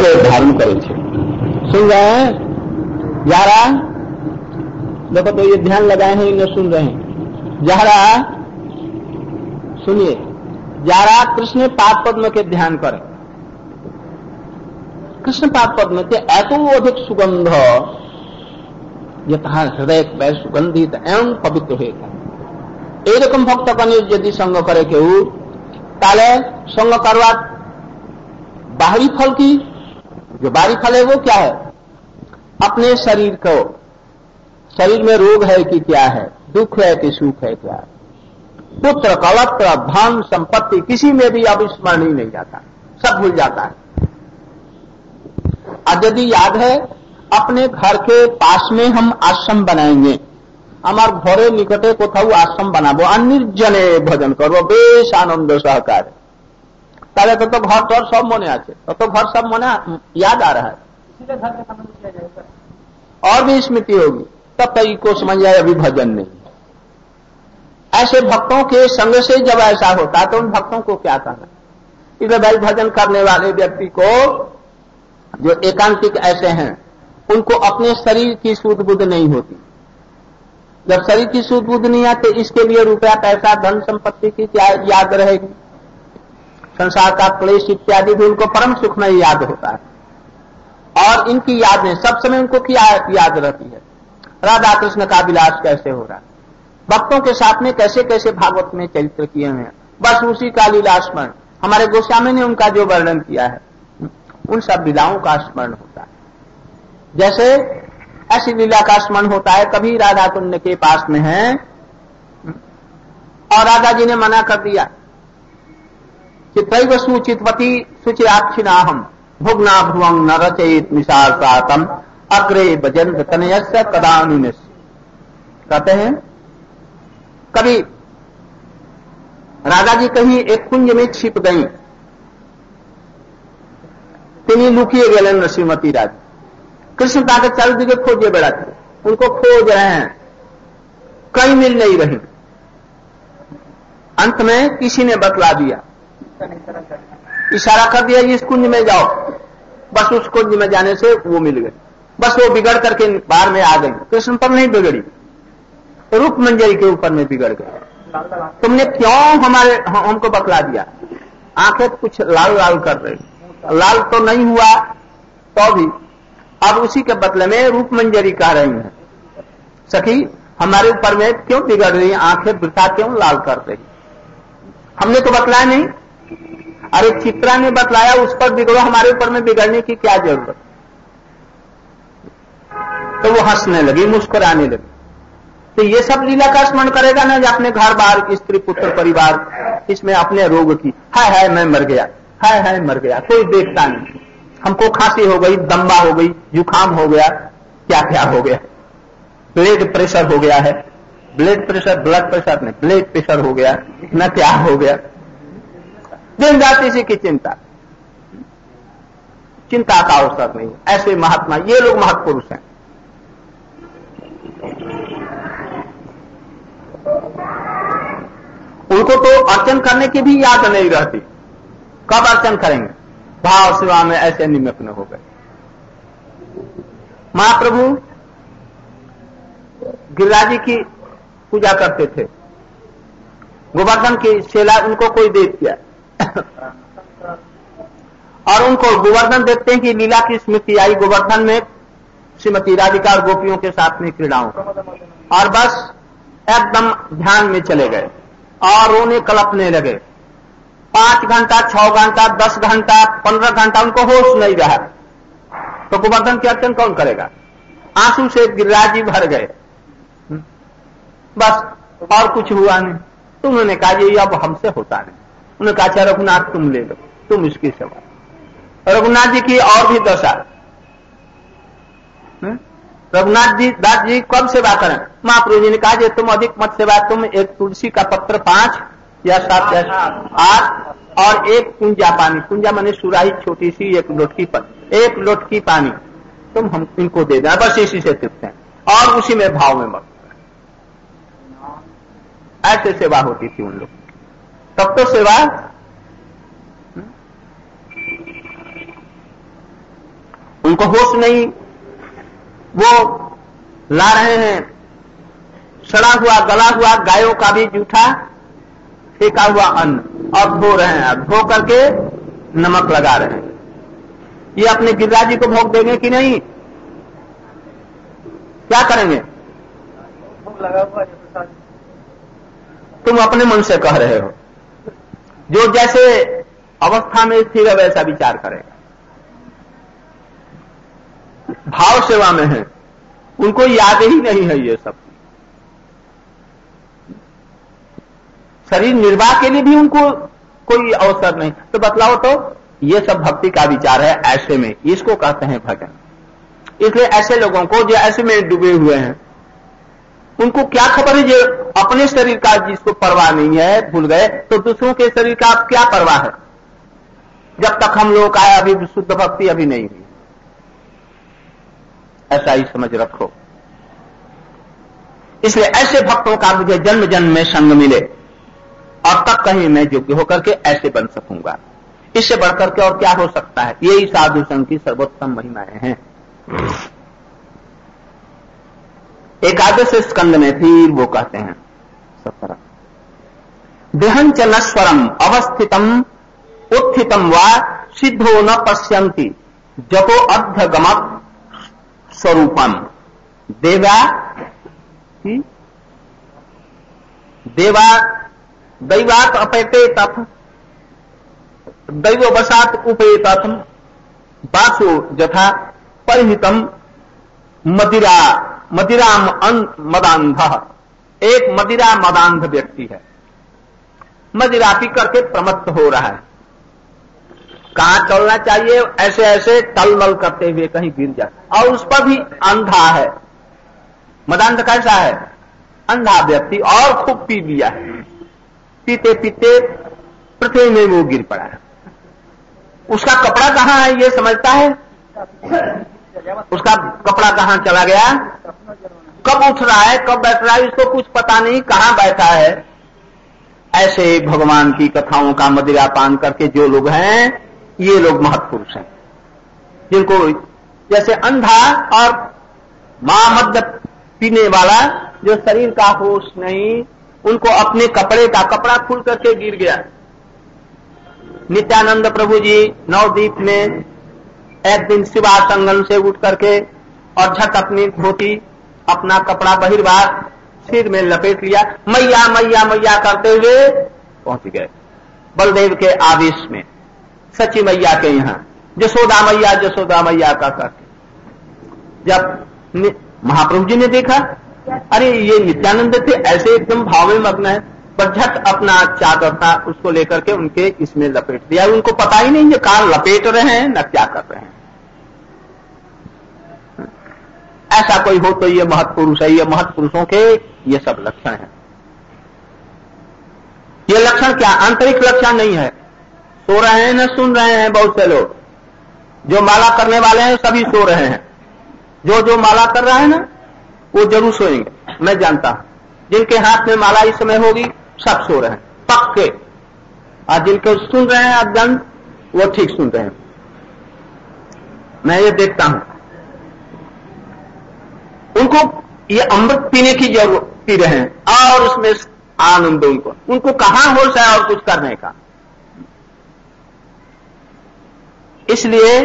धारण करे छे। सुन रहे हैं यारा? देखो तो ये ध्यान लगाए हैं, इन्हें सुन रहे हैं। जारा सुनिए, जारा कृष्ण पाद पद्म के ध्यान करें। कृष्ण पाद पद्म के ऐतो अधिक सुगंध यथा हृदय वै सुगंधित एवं पवित्र होता। एरकम भक्त कने यदि संग करे केहू ताले संग करवा बाहरी फल की, जो बाहरी फल है वो क्या है? अपने शरीर को, शरीर में रोग है कि क्या है, दुख है कि सुख है क्या है, पुत्र कलत्र धन संपत्ति किसी में भी अब स्मरण ही नहीं जाता, सब भूल जाता है। अब यदि याद है अपने घर के पास में हम आश्रम बनाएंगे, हमार घरे निकटे कोथाऊ आश्रम बनाबो, अनिर्जने भजन करबो, बेश आनंद सहकार, ताले तो घर तर सब मने आछे, तो घर सब मने याद आ रहा है, इसीलिए घर का संबंध किया जाएगा और भी स्मृति होगी, तब तक को समझ जाए अभी भजन नहीं। ऐसे भक्तों के संग से जब ऐसा होता है तो उन भक्तों को क्या कहना? इसलिए भाई भजन करने वाले व्यक्ति को जो एकांतिक ऐसे हैं उनको अपने शरीर की सूध बुद्ध नहीं होती। जब शरीर की सूध बुद्ध नहीं आते, इसके लिए रुपया पैसा धन संपत्ति की क्या याद रहेगी? संसार का क्लेश इत्यादि भी उनको परम सुख में याद होता है, और इनकी यादें सब समय उनको क्या याद रहती है? राधा कृष्ण का विलास कैसे हो रहा है, भक्तों के साथ में कैसे कैसे भागवत में चरित्र किए हुए हैं, बस उसी का लीला स्मरण। हमारे गोस्वामी ने उनका जो वर्णन किया है उन सब लीलाओं का स्मरण होता है। जैसे ऐसी लीला का स्मरण होता है, कभी राधा कुंड के पास में है और राधा जी ने मना कर दिया, चित्रैव सुचितवती सुचिराक्षिणाहम भुग्ना भ्रुवं न रचयित निशासातम अग्रे भजन्त तनयस्य कदानुनिस। कहते हैं कभी राधा जी कहीं एक कुंज में छिप गई, तिनी लुकिए गेलन श्रीमती राधा, कृष्ण ताके चार दिखे खोजे बेड़ा थे, उनको खोज रहे हैं, कहीं मिल नहीं रही। अंत में किसी ने बतला दिया, इशारा कर दिया इस कुंज में जाओ, बस उस कुंज में जाने से वो मिल गए, बस वो बिगड़ करके बाहर में आ गई। कृष्ण पर नहीं बिगड़ी, रूप मंजरी के ऊपर में बिगड़ गए। तुमने क्यों हमको बतला दिया? आंखें कुछ लाल लाल कर रही, लाल तो नहीं हुआ तो भी अब उसी के बदले में रूप मंजरी कह रही हैं, सखी हमारे ऊपर में क्यों बिगड़ रही, आंखें वृथा क्यों लाल कर रही? हमने तो बतलाया नहीं, अरे चित्रा ने बतलाया, उस पर बिगड़ो, हमारे ऊपर में बिगड़ने की क्या जरूरत? तो वो हंसने लगी, मुस्कुराने लगी। तो ये सब लीला का स्मरण करेगा ना, जो अपने घर बार स्त्री पुत्र परिवार, इसमें अपने रोग की, हाय हाय मैं मर गया, हाय हाय मर गया, कोई देखता नहीं, हमको खांसी हो गई, दम्बा हो गई, जुकाम हो गया, क्या क्या हो गया, ब्लड प्रेशर हो गया है, ब्लड प्रेशर ब्लड प्रेशर नहीं, ब्लड प्रेशर हो गया, न क्या हो गया, दिन रात इसी की चिंता, चिंता का अवसर नहीं। ऐसे महात्मा, ये लोग महत्पुरुष हैं। उनको तो अर्चन करने की भी याद नहीं रहती, कब अर्चन करेंगे, भाव सेवा में ऐसे निमग्न हो गए। महाप्रभु गिरिराज जी की पूजा करते थे, गोवर्धन की सेला उनको कोई दे दिया और उनको गोवर्धन देखते हैं कि लीला की स्मृति आई, गोवर्धन में श्रीमती राधिका और गोपियों के साथ में क्रीड़ाओं, और बस एकदम ध्यान में चले गए और रोने कलपने लगे। 5 घंटा 6 घंटा 10 घंटा 15 घंटा उनको होश नहीं रहा, तो गोवर्धन की अर्चन कौन करेगा? आंसू से गिरिराज जी भर गए, बस और कुछ हुआ नहीं। तो उन्होंने कहा ये अब हमसे होता नहीं। उन्होंने कहा अच्छा रघुनाथ तुम ले लो, तुम इसकी सेवा। रघुनाथ जी की और भी दशा, रघुनाथ जी दास जी कब सेवा करें? महाप्रभु जी ने कहा जे तुम अधिक मत सेवा, तुम एक तुलसी का पत्र 5 या 7 या 8 और एक कुंजा पानी, कुंजा माने सुराही छोटी सी, एक लोटकी पानी तुम हम इनको दे देना, बस इसी से तृप्त हैं, और उसी में भाव में मत। ऐसे सेवा होती थी उन लोग, तब तो सेवा उनको होश नहीं, वो ला रहे हैं सड़ा हुआ गला हुआ गायों का भी जूठा फेंका हुआ अन्न और धो रहे हैं, धो करके नमक लगा रहे हैं। ये अपने गिरिराज जी को भोग देंगे कि नहीं? क्या करेंगे? तुम अपने मन से कह रहे हो, जो जैसे अवस्था में स्थिर है वैसा विचार करेगा। भाव सेवा में है, उनको याद ही नहीं है ये सब। शरीर निर्वाह के लिए भी उनको कोई अवसर नहीं। तो बतलाओ तो, ये सब भक्ति का विचार है। ऐसे में इसको कहते हैं भजन। इसलिए ऐसे लोगों को जो ऐसे में डूबे हुए हैं, उनको क्या खबर है जो अपने शरीर का जिसको परवाह नहीं है, भूल गए, तो दूसरों के शरीर का आप क्या परवाह है? जब तक हम लोग का अभी शुद्ध भक्ति अभी नहीं हुई, ऐसा ही समझ रखो। इसलिए ऐसे भक्तों का मुझे जन्म जन्म में संग मिले और तब कहीं मैं योग्य होकर के ऐसे बन सकूंगा। इससे बढ़कर के और क्या हो सकता है? यही साधु संघ की सर्वोत्तम महिमाएं हैं। एकादश स्कंद में फिर वो कहते हैं 17 देहं च नश्वरम अवस्थितम उत्थितम वा सिद्धो न पश्यन्ति जतो अध्यगमत् स्वरूपम दैवात अपेते तथ दैववशात उपेतथ वासो यथा परिहितम मदिराम मदांध। एक मदिरा मदांध व्यक्ति है, मदिरा पी करके प्रमत्त हो रहा है। कहां चलना चाहिए ऐसे ऐसे टलमल करते हुए कहीं गिर जाता, और उस पर भी अंधा है। मदांध कैसा है? अंधा व्यक्ति, और खूब पी लिया है। पीते पीते पृथ्वी में वो गिर पड़ा है। उसका कपड़ा कहां है ये समझता है? उसका कपड़ा कहां चला गया, कब उठ रहा है, कब बैठ रहा है, इसको कुछ पता नहीं, कहां बैठा है। ऐसे भगवान की कथाओं का मदिरा पान करके जो लोग हैं, ये लोग महत्पुरुष हैं, जिनको जैसे अंधा और महामद्य पीने वाला, जो शरीर का होश नहीं, उनको अपने कपड़े का कपड़ा खुल करके गिर गया। नित्यानंद प्रभु जी नवदीप में एक दिन शिवा संगम से उठ करके और झट अपनी धोती अपना कपड़ा बहिर्वाह सिर में लपेट लिया, मैया मैया मैया करते हुए पहुंच गए बलदेव के आवेश में, सची मैया के यहाँ जसोदा मैया का करके। जब महाप्रभु जी ने देखा, अरे ये नित्यानंद थे, ऐसे एकदम भाव में मग्न है, पर झट अपना चादर था उसको लेकर के उनके इसमें लपेट दिया। उनको पता ही नहीं ये कहां लपेट रहे हैं न क्या कर रहे हैं। ऐसा कोई हो तो ये महत्पुरुष है। ये महत्पुरुषों के ये सब लक्षण है। ये लक्षण क्या आंतरिक लक्षण नहीं है। सो रहे हैं न सुन रहे हैं। बहुत से लोग जो माला करने वाले हैं सभी सो रहे हैं। जो माला कर रहा है ना वो जरूर सोएंगे, मैं जानता हूं। जिनके हाथ में माला इस समय होगी सब सो रहे हैं पक्के, और जिनके सुन रहे हैं अज्ञान वो ठीक सुन रहे हैं। मैं ये देखता हूं उनको ये अमृत पीने की जरूरत पी रहे हैं और उसमें आनंद उनको कहां होश है और कुछ करने का। इसलिए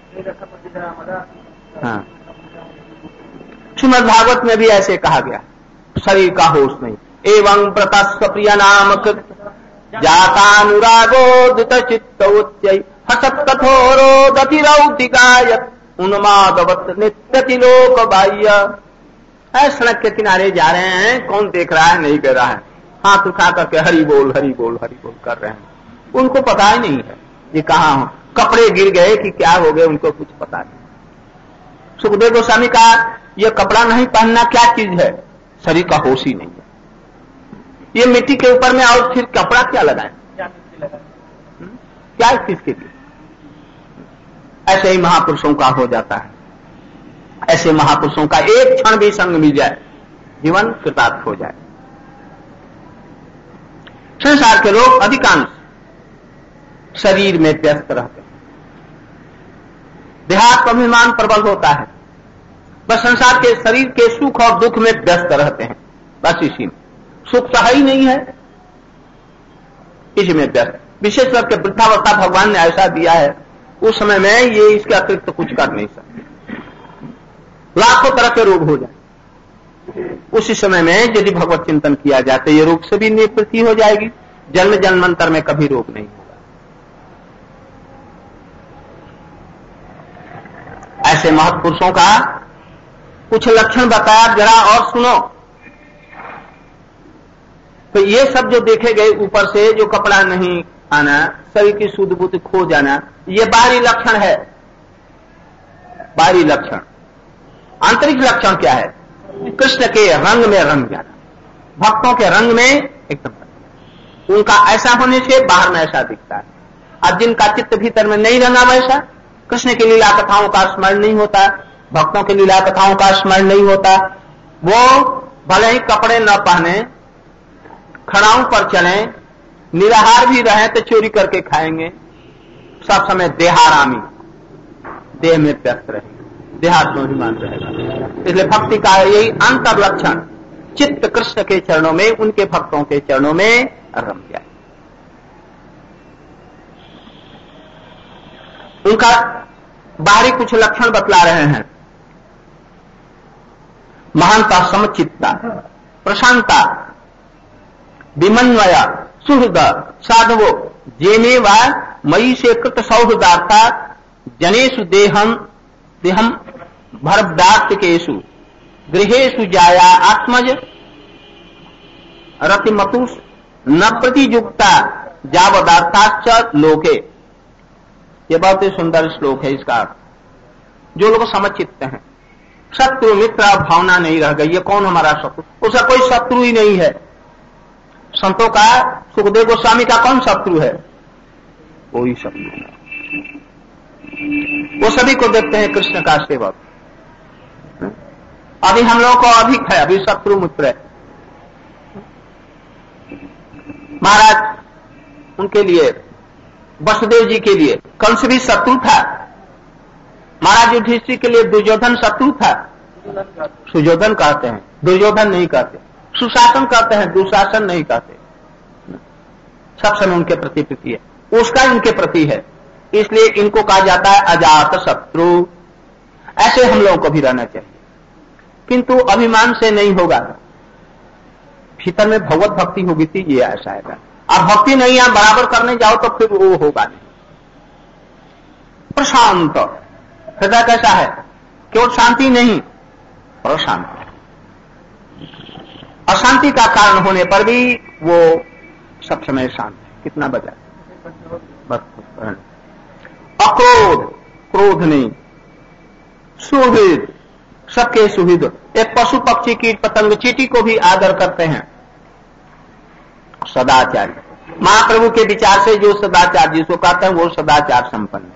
हाँ, श्रीमद् भागवत में भी ऐसे कहा गया, शरीर का होश नहीं। एवं प्रतस्व प्रिय नाम कृत जातानुरागो दित चित्त उच्चै हसत कठोरो दतिरौतिकायत उन्मादवत नित्यतिलोक बाह्य। सड़क के किनारे जा रहे हैं, कौन देख रहा है नहीं कर रहा है, हाथ उठा करके हरि बोल हरि बोल हरि बोल कर रहे हैं। उनको पता ही नहीं है ये कहां हो, कपड़े गिर गए कि क्या हो गए, उनको कुछ पता नहीं। सुखदेव गोस्वामी का ये कपड़ा नहीं पहनना क्या चीज है? शरीर का होश ही नहीं है। ये मिट्टी के ऊपर में और फिर कपड़ा क्या लगाएं, क्या इस चीज के लिए? ऐसे ही महापुरुषों का हो जाता है। ऐसे महापुरुषों का एक क्षण भी संग मिल जाए, जीवन कृतार्थ हो जाए। संसार के लोग अधिकांश शरीर में व्यस्त रहते हैं। देहात्माभिमान प्रबल होता है, बस संसार के शरीर के सुख और दुख में व्यस्त रहते हैं, बस इसी में सुख तो है ही नहीं है, इसी में व्यस्त। विशेष करके वृद्धावस्था भगवान ने ऐसा दिया है, उस समय में ये इसके अतिरिक्त तो कुछ कर नहीं सकते, लाखों तरह के रोग हो जाए, उसी समय में यदि भगवत चिंतन किया जाए तो ये रोग से भी निवृत्ति हो जाएगी, जन्म जन्मांतर में कभी रोग नहीं होगा। ऐसे महत्पुरुषों का कुछ लक्षण बताया, जरा और सुनो। तो ये सब जो देखे गए ऊपर से, जो कपड़ा नहीं आना, शरीर की शुद्ध बुद्धि खो जाना, ये बाहरी लक्षण है, बाहरी लक्षण। आंतरिक लक्षण क्या है? कृष्ण के रंग में रंग जाना, भक्तों के रंग में एकदम, उनका ऐसा होने से बाहर में ऐसा दिखता है। अब जिनका चित्त भीतर में नहीं रंगा वैसा, कृष्ण की लीला कथाओं का स्मरण नहीं होता, भक्तों की लीला कथाओं का स्मरण नहीं होता, वो भले ही कपड़े न पहने, खड़ाओं पर चले, निराहार भी रहे तो चोरी करके खाएंगे, सब समय देहारामी, देह में व्यस्त रहेंगे, देहात्माभिमान रहेगा। इसलिए भक्ति का यही अंतर लक्षण, चित्त कृष्ण के चरणों में, उनके भक्तों के चरणों में रम जाए। उनका बाहरी कुछ लक्षण बतला रहे हैं। महानता, समचित्ता, प्रशांता, विमन्वया, सुहृद, साधवो, जेने व मयि से कृत सौहृदार्था, जनेषु देहम भरदार्थिकेषु, गृहेषु जाया आत्मज, रतिमतुष न प्रतियुक्ता जावदार्थाश्च लोके। ये बहुत ही सुंदर श्लोक है। इसका जो लोग समचित्त हैं, शत्रु मित्र भावना नहीं रह गई, ये कौन हमारा शत्रु, उसका कोई शत्रु ही नहीं है। संतों का, सुखदेव गोस्वामी का कौन शत्रु है? कोई शत्रु नहीं। वो सभी को देखते हैं कृष्ण का सेवक। अभी हम लोगों को अधिक है, अभी शत्रु मित्र है। महाराज उनके लिए, वसुदेव जी के लिए कंस भी शत्रु था, महाराज युधिष्ठिर के लिए दुर्योधन शत्रु था। सुयोधन कहते हैं, दुर्योधन नहीं कहते। सुशासन कहते हैं, दुशासन नहीं कहते। सब समय उनके प्रति प्रीति है, उसका इनके प्रति है, इसलिए इनको कहा जाता है अजात शत्रु। ऐसे हम लोगों को भी रहना चाहिए, किंतु अभिमान से नहीं होगा। भीतर में भगवत भक्ति होगी थी, ये ऐसा है। अब भक्ति नहीं है, बराबर करने जाओ तो फिर वो होगा नहीं। प्रशांत हृदय कैसा है? केवल शांति नहीं, प्रशांत। अशांति का कारण होने पर भी वो सब समय शांत है। कितना बजा? अक्रोध, क्रोध नहीं। सुहृद, सबके सुहृद। एक पशु पक्षी कीट पतंग चींटी को भी आदर करते हैं। सदाचारी, महाप्रभु के विचार से जो सदाचार जिसको कहते हैं वो सदाचार संपन्न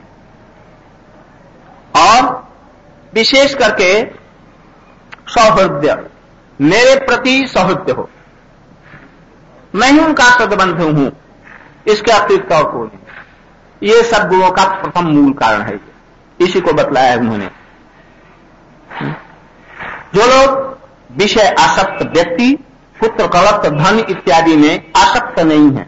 है। और विशेष करके सौहृदय, मेरे प्रति सौहृदय हो, मैं ही उनका सद्बंधु हूं, इसके अतिरिक्त और कोई नहीं। ये सब गुणों का प्रथम मूल कारण है, इसी को बतलाया उन्होंने। जो लोग विषय आसक्त व्यक्ति, पुत्र कलत्र धन इत्यादि में आसक्त नहीं है,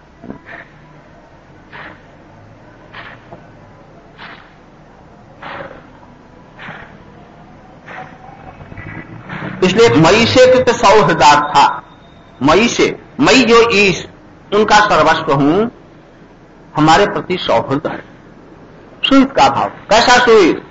इसलिए मई से कृत सौहृदार्थ था। मई से, मई जो ईश, उनका सर्वस्व हूं, हमारे प्रति सौहृद है। सुहित का भाव, कैसा सुहित?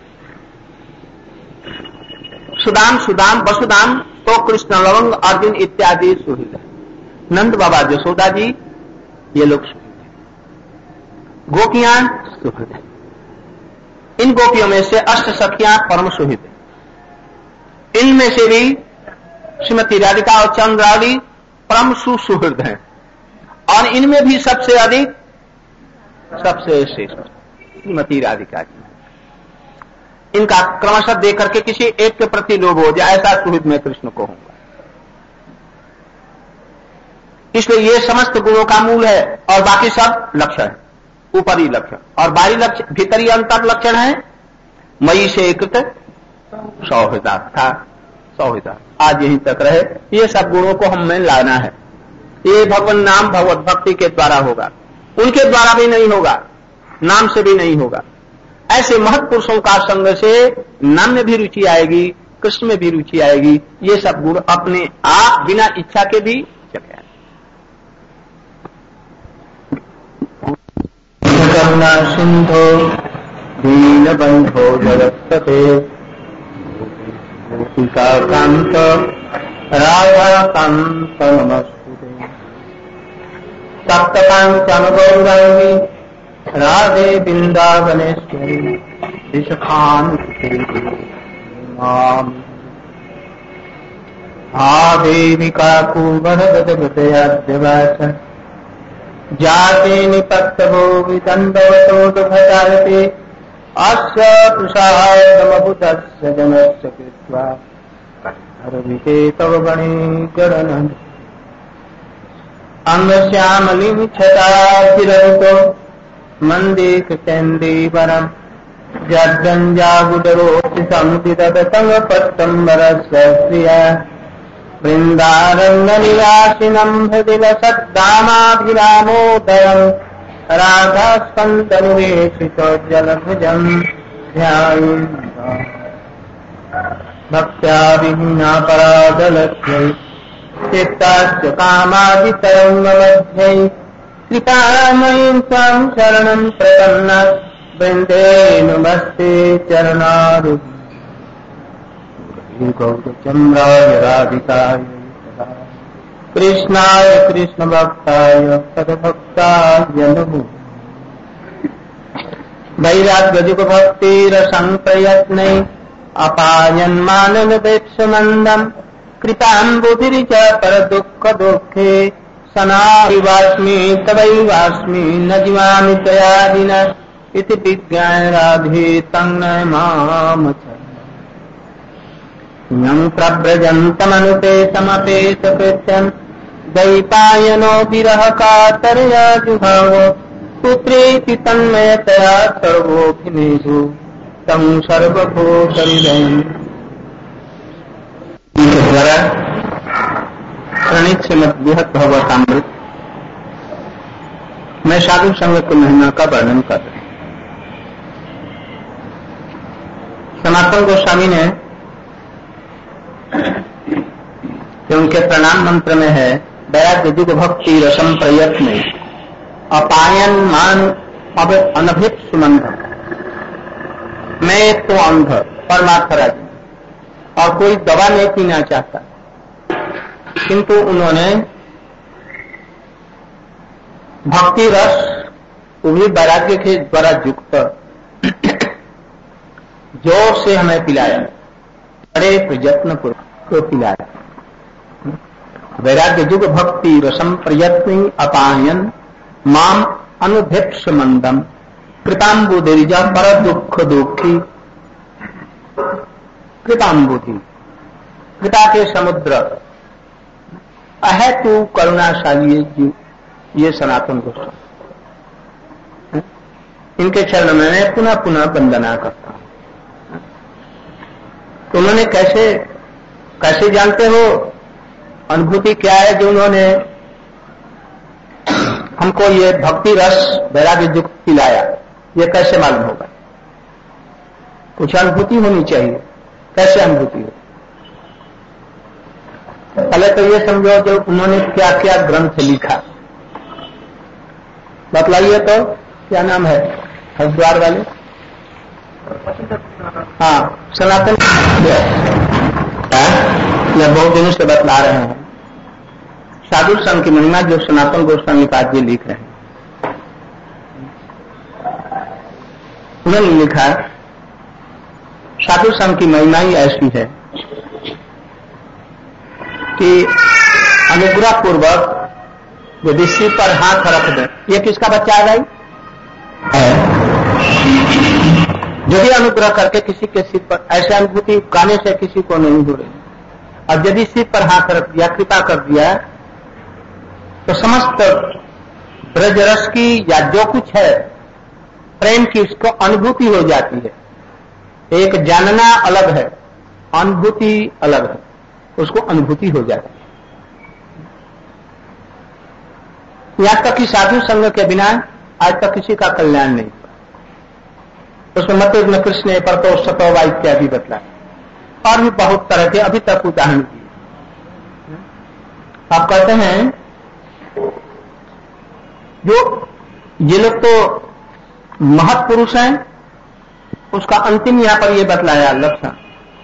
सुदाम, सुदाम, वसुदाम तो कृष्ण, लवंग, अर्जुन इत्यादि सुहित है। नंद बाबा, यशोदा जी, ये लोग सुहित है। गोपियां सुहित है। इन गोपियों में से अष्ट सखियां परम सुहित है। इनमें से भी श्रीमती राधिका और चंद्रावली परम सुहृद हैं, और इनमें भी सबसे अधिक, सबसे श्रेष्ठ श्रीमती राधिका जी। इनका क्रमशः देख करके किसी एक के प्रति लोभ हो जाए, ऐसा सुहृद मैं कृष्ण को होऊंगा। इसलिए ये समस्त गुणों का मूल है, और बाकी सब लक्षण है, ऊपरी लक्षण। और बाहरी लक्षण, भीतरी अंतर लक्षण है मई से कृत सौहृदा था, सौहृदा आज यहीं तक रहे। ये सब गुणों को हमें लाना है। ये भगवान नाम भगवत भक्ति के द्वारा होगा, उनके द्वारा भी नहीं होगा, नाम से भी नहीं होगा। ऐसे महत् पुरुषों का संग से नाम में भी रुचि आएगी, कृष्ण में भी रुचि आएगी। ये सब गुण अपने आप बिना इच्छा के भी चले आए। करुणा सिंधो दीन बंधो जगत्पते गोपिका कांत राधा कांत नमस्ते। सप्तकांचन गौरांगी राधे वृंदावनेश्वरी विषखान्ति देविका कुवरदयाद्यवाच जाते निपत्तवो विदण्डवतोदभटायते अस्य तुषारमबुधस्य जनस्य कृत्वा हरविते तव गणे गणनन् अंगश्यामलिं छटाचिरहितो मन्दिकचण्डीवरम् जड्डञ्जागुडरोति संविदतङ्गपट्टम्बरस्य श्रिया वृन्दारण्यनिवासिनं हृदिवसद्दामाभिरामोदरम् राधास्कन्दनिवेशितो जलभुजम् ध्यायन्ता भक्त्या विहीनापराधलक्ष्यै चित्तास्य कामादितरङ्गमध्ये कृपामयीं त्वां शरणं प्रपन्न वृन्दे नमस्ते चरणारुहि गौरचन्द्राय राधिकाय कृष्णाय कृष्णभक्ताय तद्भक्ताय नमो। वैराग्यजुगभक्तिरसंप्रयत्नै अपायन्मानवेप्समन्दम् कृपाम्बुधिरिच परदुःखदुःखे सनावास्मि तवैवास्मि न जीवामि त्वया विना इति विज्ञाय राधे तन्नय मामचरणं प्रव्रजन्तमनुते समपेतकृत्यम् दैपायनो विरह कातरया जुहाव पुत्रेति तन्मयतया सर्वोऽभिनेषु तं सर्वभूतहृदयम्। द्वारा प्रणीत श्रीमद् बृहद भागवतामृत में साधु संग की महिमा का वर्णन कर रहे हैं। सनातन गोस्वामी ने उनके प्रणाम मंत्र में है वैराग्य युग भक्ति रसम प्रयत्न अपायन मान अनभित सुमंध। मैं तो अंध परमात्मा राजी और कोई दवा नहीं पीना चाहता, किंतु उन्होंने भक्ति रस वो भी वैराग्य के द्वारा युक्त जोर से हमें पिलाया, बड़े प्रयत्न को पिलाया। वैराग्य युग भक्ति रसम प्रयत्न अपायन माम अनुभिप्स मंदम कृपाम्बुधिरिजा पर दुख दुखी। कृपाम्बुधि कृपा के समुद्र अहेतु करुणाशाली ये सनातन गोस्वामी, इनके चरण में मैं पुनः पुनः वंदना करता हूं। तो उन्होंने कैसे जानते हो अनुभूति क्या है जो उन्होंने हमको ये भक्ति रस वैराग्य युक्त पिलाया, ये कैसे मालूम होगा? कुछ अनुभूति होनी चाहिए। कैसे अनुभूति हो? पहले तो ये समझो जो उन्होंने क्या क्या ग्रंथ लिखा, बतलाइए। तो क्या नाम है हरिद्वार वाले? हाँ, सनातन या बहुत दिनों से बतला रहे हैं साधु संघ की महिमा, जो सनातन गोस्वामी पाद जी लिख रहे हैं। उन्होंने लिखा साधु संघ की महिमा ही ऐसी है कि अनुग्रह पूर्वक यदि सिर पर हाथ रख दे, ये किसका बच्चा है भाई? यदि अनुग्रह करके किसी के सिर पर, ऐसे अनुभूति गाने से किसी को नहीं हो रही, और यदि सिर पर हाथ रख दिया, कृपा कर दिया, तो समस्त ब्रजरस की या जो कुछ है प्रेम की उसको अनुभूति हो जाती है। एक जानना अलग है, अनुभूति अलग है, उसको अनुभूति हो जाती है। यहां तक कि साधु संग के बिना आज तक किसी का कल्याण नहीं हुआ। उसमें मत में कृष्ण ने परतो सतोवा इत्यादि बतलाए और भी बहुत तरह के अभी तक उदाहरण दिए। आप कहते हैं जो ये लोग तो महत् पुरुष हैं, उसका अंतिम यहां पर ये बतलाया लक्षण।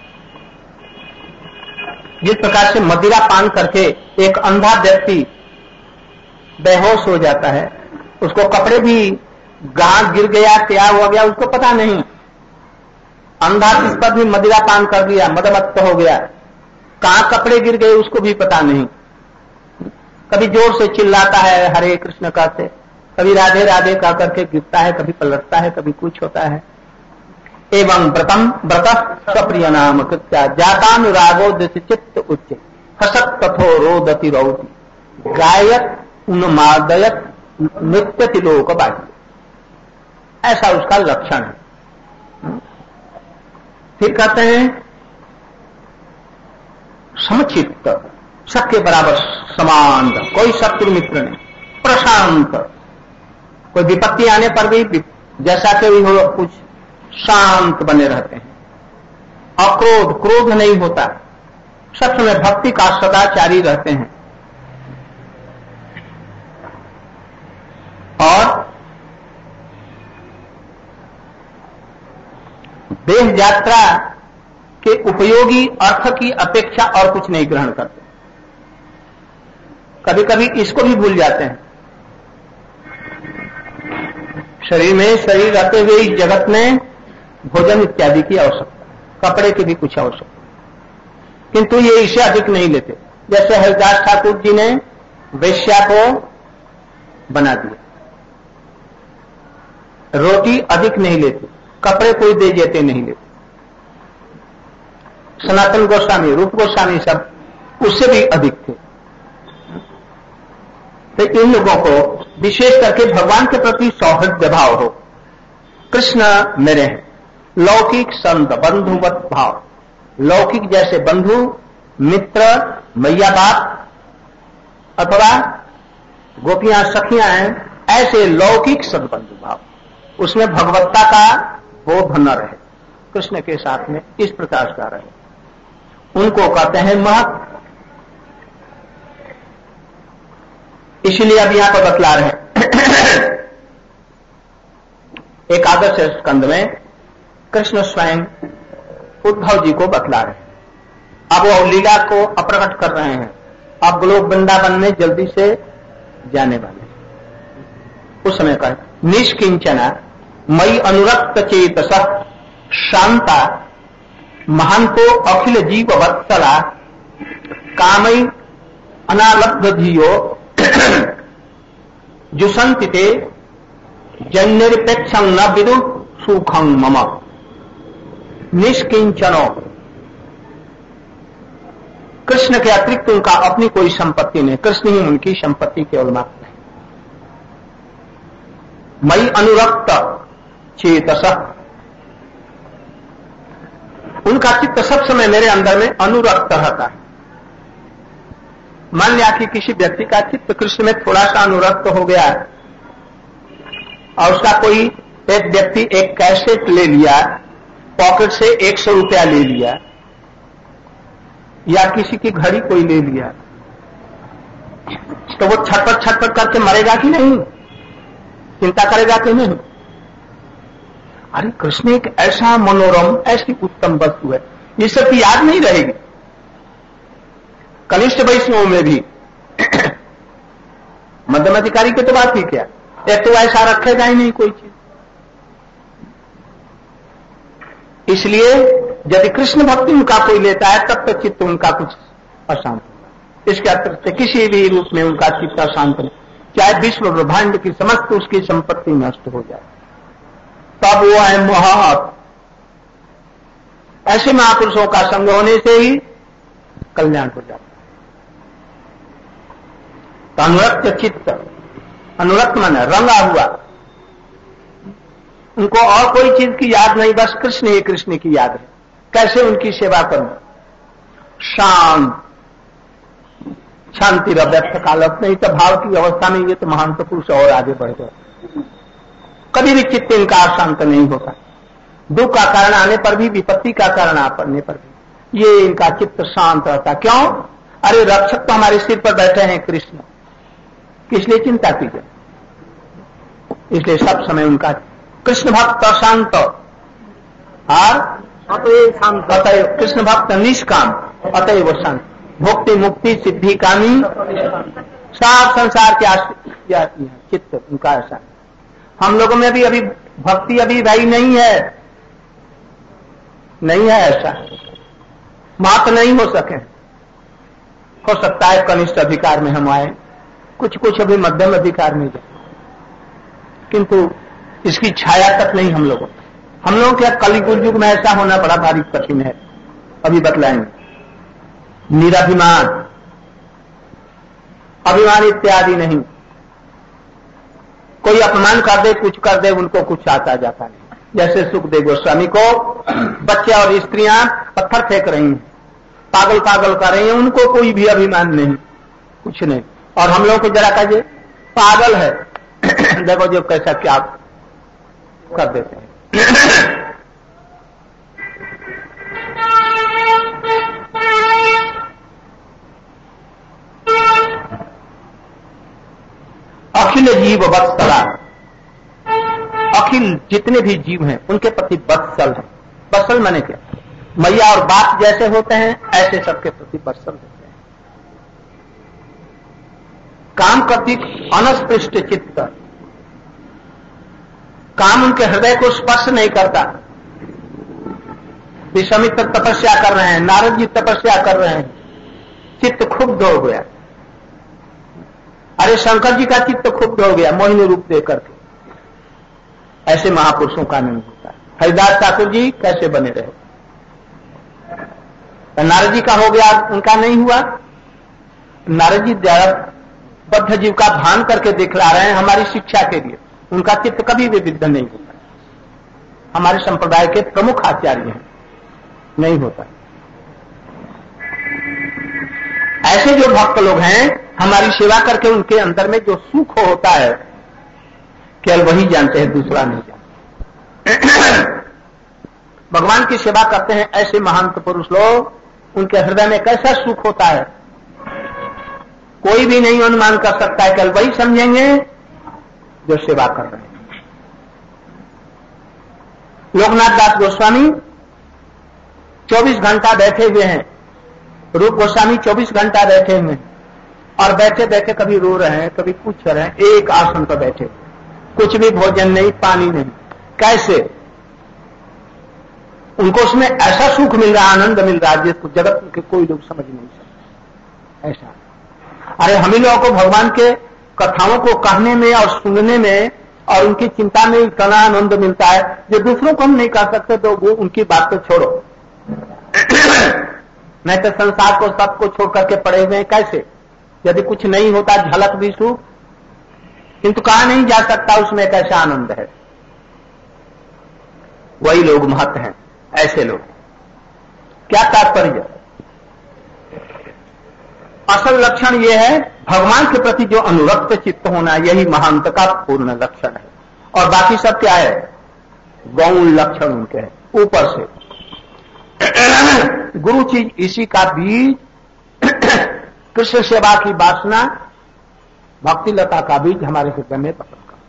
जिस प्रकार से मदिरा पान करके एक अंधा व्यक्ति बेहोश हो जाता है, उसको कपड़े भी गांठ गिर गया, क्या हो गया उसको पता नहीं। अंधा जिस पर भी मदिरा पान कर दिया, मदमत्त हो गया, कहां कपड़े गिर गए उसको भी पता नहीं। कभी जोर से चिल्लाता है हरे कृष्ण कहते, कभी राधे राधे कह करके गिरता है, कभी पलटता है, कभी कुछ होता है। एवं व्रत सप्रिय नाम कृत्या जातानुरागो दिश चित्त उच्च हसत तथो रोदति रौति गायत उन्मादयत नृत्य तिलोक बाह्य, ऐसा उसका लक्षण है। फिर कहते हैं समचित्त, सबके बराबर समान, कोई शत्रु मित्र नहीं, प्रशांत, कोई विपत्ति आने पर भी जैसा कि हो कुछ शांत बने रहते हैं। अक्रोध, क्रोध नहीं होता, सब समय भक्ति का सदाचारी रहते हैं। और देह यात्रा के उपयोगी अर्थ की अपेक्षा और कुछ नहीं ग्रहण करते। कभी कभी इसको भी भूल जाते हैं। शरीर में शरीर रहते हुए इस जगत में भोजन इत्यादि की आवश्यकता, कपड़े की भी कुछ आवश्यकता, किंतु ये इसे अधिक नहीं लेते। जैसे हरिदास ठाकुर जी ने वेश्या को बना दिया, रोटी अधिक नहीं लेते, कपड़े कोई दे देते नहीं लेते। सनातन गोस्वामी, रूप गोस्वामी सब उससे भी अधिक थे। तो इन लोगों को विशेष करके भगवान के प्रति सौहृदय भाव हो, कृष्ण मेरे हैं। लौकिक संत बंधुवत भाव, लौकिक जैसे बंधु मित्र मैया बाप अथवा गोपियां सखियां हैं, ऐसे लौकिक सदबंधु भाव, उसमें भगवत्ता का बोध न रहे, कृष्ण के साथ में इस प्रकार का रहे, उनको कहते हैं महत्। इसलिए अब यहां पर बतला रहे एकादश स्कंद में कृष्ण स्वयं उद्धव जी को बतला रहे हैं। अब वो लीला को अप्रकट कर रहे हैं। अब लोग वृंदावन में जल्दी से जाने वाले। उस समय का निष्किंचना मई अनुरक्त चेतस शांता महांतो अखिल जीव वत्सला कामई अनालब्ध धियो जुसंति ते जन्निरपेक्षं न विदु सुखं मम। निष्किंचनो, कृष्ण के अतिरिक्त उनका अपनी कोई संपत्ति नहीं, कृष्ण ही उनकी संपत्ति केवल मात्र है। मई अनुरक्त चेतस, उनका चित्त सब समय मेरे अंदर में अनुरक्त रहता है। मान लिया कि किसी व्यक्ति का चित्त कृष्ण में थोड़ा सा अनुरक्त हो गया और उसका कोई एक व्यक्ति एक कैसेट ले लिया, पॉकेट से 100 रुपया ले लिया, या किसी की घड़ी कोई ले लिया, तो वो छटपट छटपट करके मरेगा कि नहीं, चिंता करेगा कि नहीं? अरे कृष्ण एक ऐसा मनोरम, ऐसी उत्तम वस्तु है, ये सब की याद नहीं रहेगी। कनिष्ठ वैष्णव में भी मध्यम अधिकारी की तो बात ही क्या, एक तो ऐसा रखेगा ही नहीं कोई चीज। इसलिए यदि कृष्ण भक्ति उनका कोई लेता है तब तक चित्त उनका कुछ अशांत होगा। इसके अतिरिक्त किसी भी रूप में उनका चित्त अशांत नहीं, चाहे विश्व ब्रह्मांड की समस्त उसकी संपत्ति नष्ट हो जाए, तब वो है महत्। ऐसे महापुरुषों का संग होने से ही कल्याण हो जाता है। तो अनुरक्त चित्त, अनुरक्त माने रंगा हुआ, उनको और कोई चीज की याद नहीं, बस कृष्ण ही कृष्ण की याद है। कैसे उनकी सेवा करूं? शांति व्यर्थ कालक, नहीं तो भाव की अवस्था में ये तो महान पुरुष और आगे बढ़ गए। कभी भी चित्त इनका शांत नहीं होता। दुख का कारण आने पर भी, विपत्ति का कारण आने पर भी ये इनका चित्त शांत रहता। क्यों? अरे रक्षक तो हमारे सिर पर बैठे हैं कृष्ण, किस लिए चिंता कीजिए। इसलिए सब समय उनका कृष्ण भक्त शांत और अतएव कृष्ण भक्त निष्काम, अतएव शांत, भोक्ति मुक्ति सिद्धि कामी, साफ संसार के चित्त उनका ऐसा। हम लोगों में भी अभी भक्ति अभी भाई नहीं है ऐसा, मात नहीं हो सके। हो सकता है कनिष्ठ अधिकार में हम आए, कुछ अभी मध्यम अधिकार में जाए, किंतु इसकी छाया तक नहीं हम लोगों के कलियुग युग में ऐसा होना बड़ा भारी कठिन है। अभी बतलाएंगे। निराभिमान, अभिमान इत्यादि नहीं। कोई अपमान कर दे, कुछ कर दे, उनको कुछ आता जाता नहीं। जैसे सुखदेव गोस्वामी को बच्चे और स्त्रियां पत्थर फेंक रही हैं, पागल कर रही हैं, उनको कोई भी अभिमान नहीं, कुछ नहीं। और हम लोग को जरा कहिए पागल है देखो जो कैसा क्या कर देते हैं। अखिल जीव वत्सला, अखिल जितने भी जीव हैं उनके प्रति वत्सल है। वत्सल माने क्या? मैया और बाप जैसे होते हैं ऐसे सबके प्रति वत्सल होते हैं। काम करती अनस्पृष्ट चित्त, काम उनके हृदय को स्पर्श नहीं करता। विश्वामित्र तपस्या कर रहे हैं, नारद जी तपस्या कर रहे हैं, चित्त क्षुब्ध हो गया। अरे शंकर जी का चित्त क्षुब्ध हो गया मोहिनी रूप दे करके। ऐसे महापुरुषों का नहीं होता। हरिदास ठाकुर जी कैसे बने रहे? नारद जी का हो गया, उनका नहीं हुआ। नारद जी बद्ध जीव का भान करके दिखला रहे हैं हमारी शिक्षा के लिए। उनका चित्त कभी भी विद्ध नहीं होता। हमारे संप्रदाय के प्रमुख आचार्य हैं, नहीं होता। ऐसे जो भक्त लोग हैं हमारी सेवा करके उनके अंदर में जो सुख होता है केवल वही जानते हैं, दूसरा नहीं जानते। भगवान की सेवा करते हैं ऐसे महान पुरुष लोग, उनके हृदय में कैसा सुख होता है कोई भी नहीं अनुमान कर सकता है। केवल वही समझेंगे जो सेवा कर रहे हैं। लोकनाथ दास गोस्वामी 24 घंटा बैठे हुए हैं, रूप गोस्वामी 24 घंटा बैठे हुए हैं, और बैठे बैठे कभी रो रहे हैं, कभी पूछ रहे हैं, एक आसन पर बैठे, कुछ भी भोजन नहीं, पानी नहीं। कैसे? उनको उसमें ऐसा सुख मिल रहा, आनंद मिल रहा जिसको जगत के कोई लोग समझ नहीं सकते। ऐसा अरे हम ही लोगों को भगवान के कथाओं को कहने में और सुनने में और उनकी चिंता में इतना आनंद मिलता है जो दूसरों को हम नहीं कर सकते। तो वो उनकी बात तो छोड़ो, नहीं तो संसार को सबको छोड़ करके पड़े हुए हैं। कैसे? यदि कुछ नहीं होता, झलक भी सुख, किंतु कहा नहीं जा सकता उसमें कैसा आनंद है। वही लोग महत्व हैं, ऐसे लोग। क्या तात्पर्य? असल लक्षण यह है भगवान के प्रति जो अनुरक्त चित्त होना, यही महानता का पूर्ण लक्षण है। और बाकी सब क्या है? गौण लक्षण उनके हैं ऊपर से। गुरु चीज इसी का बीज, कृष्ण सेवा की वासना, भक्ति लता का बीज हमारे हृदय में पकड़ कर।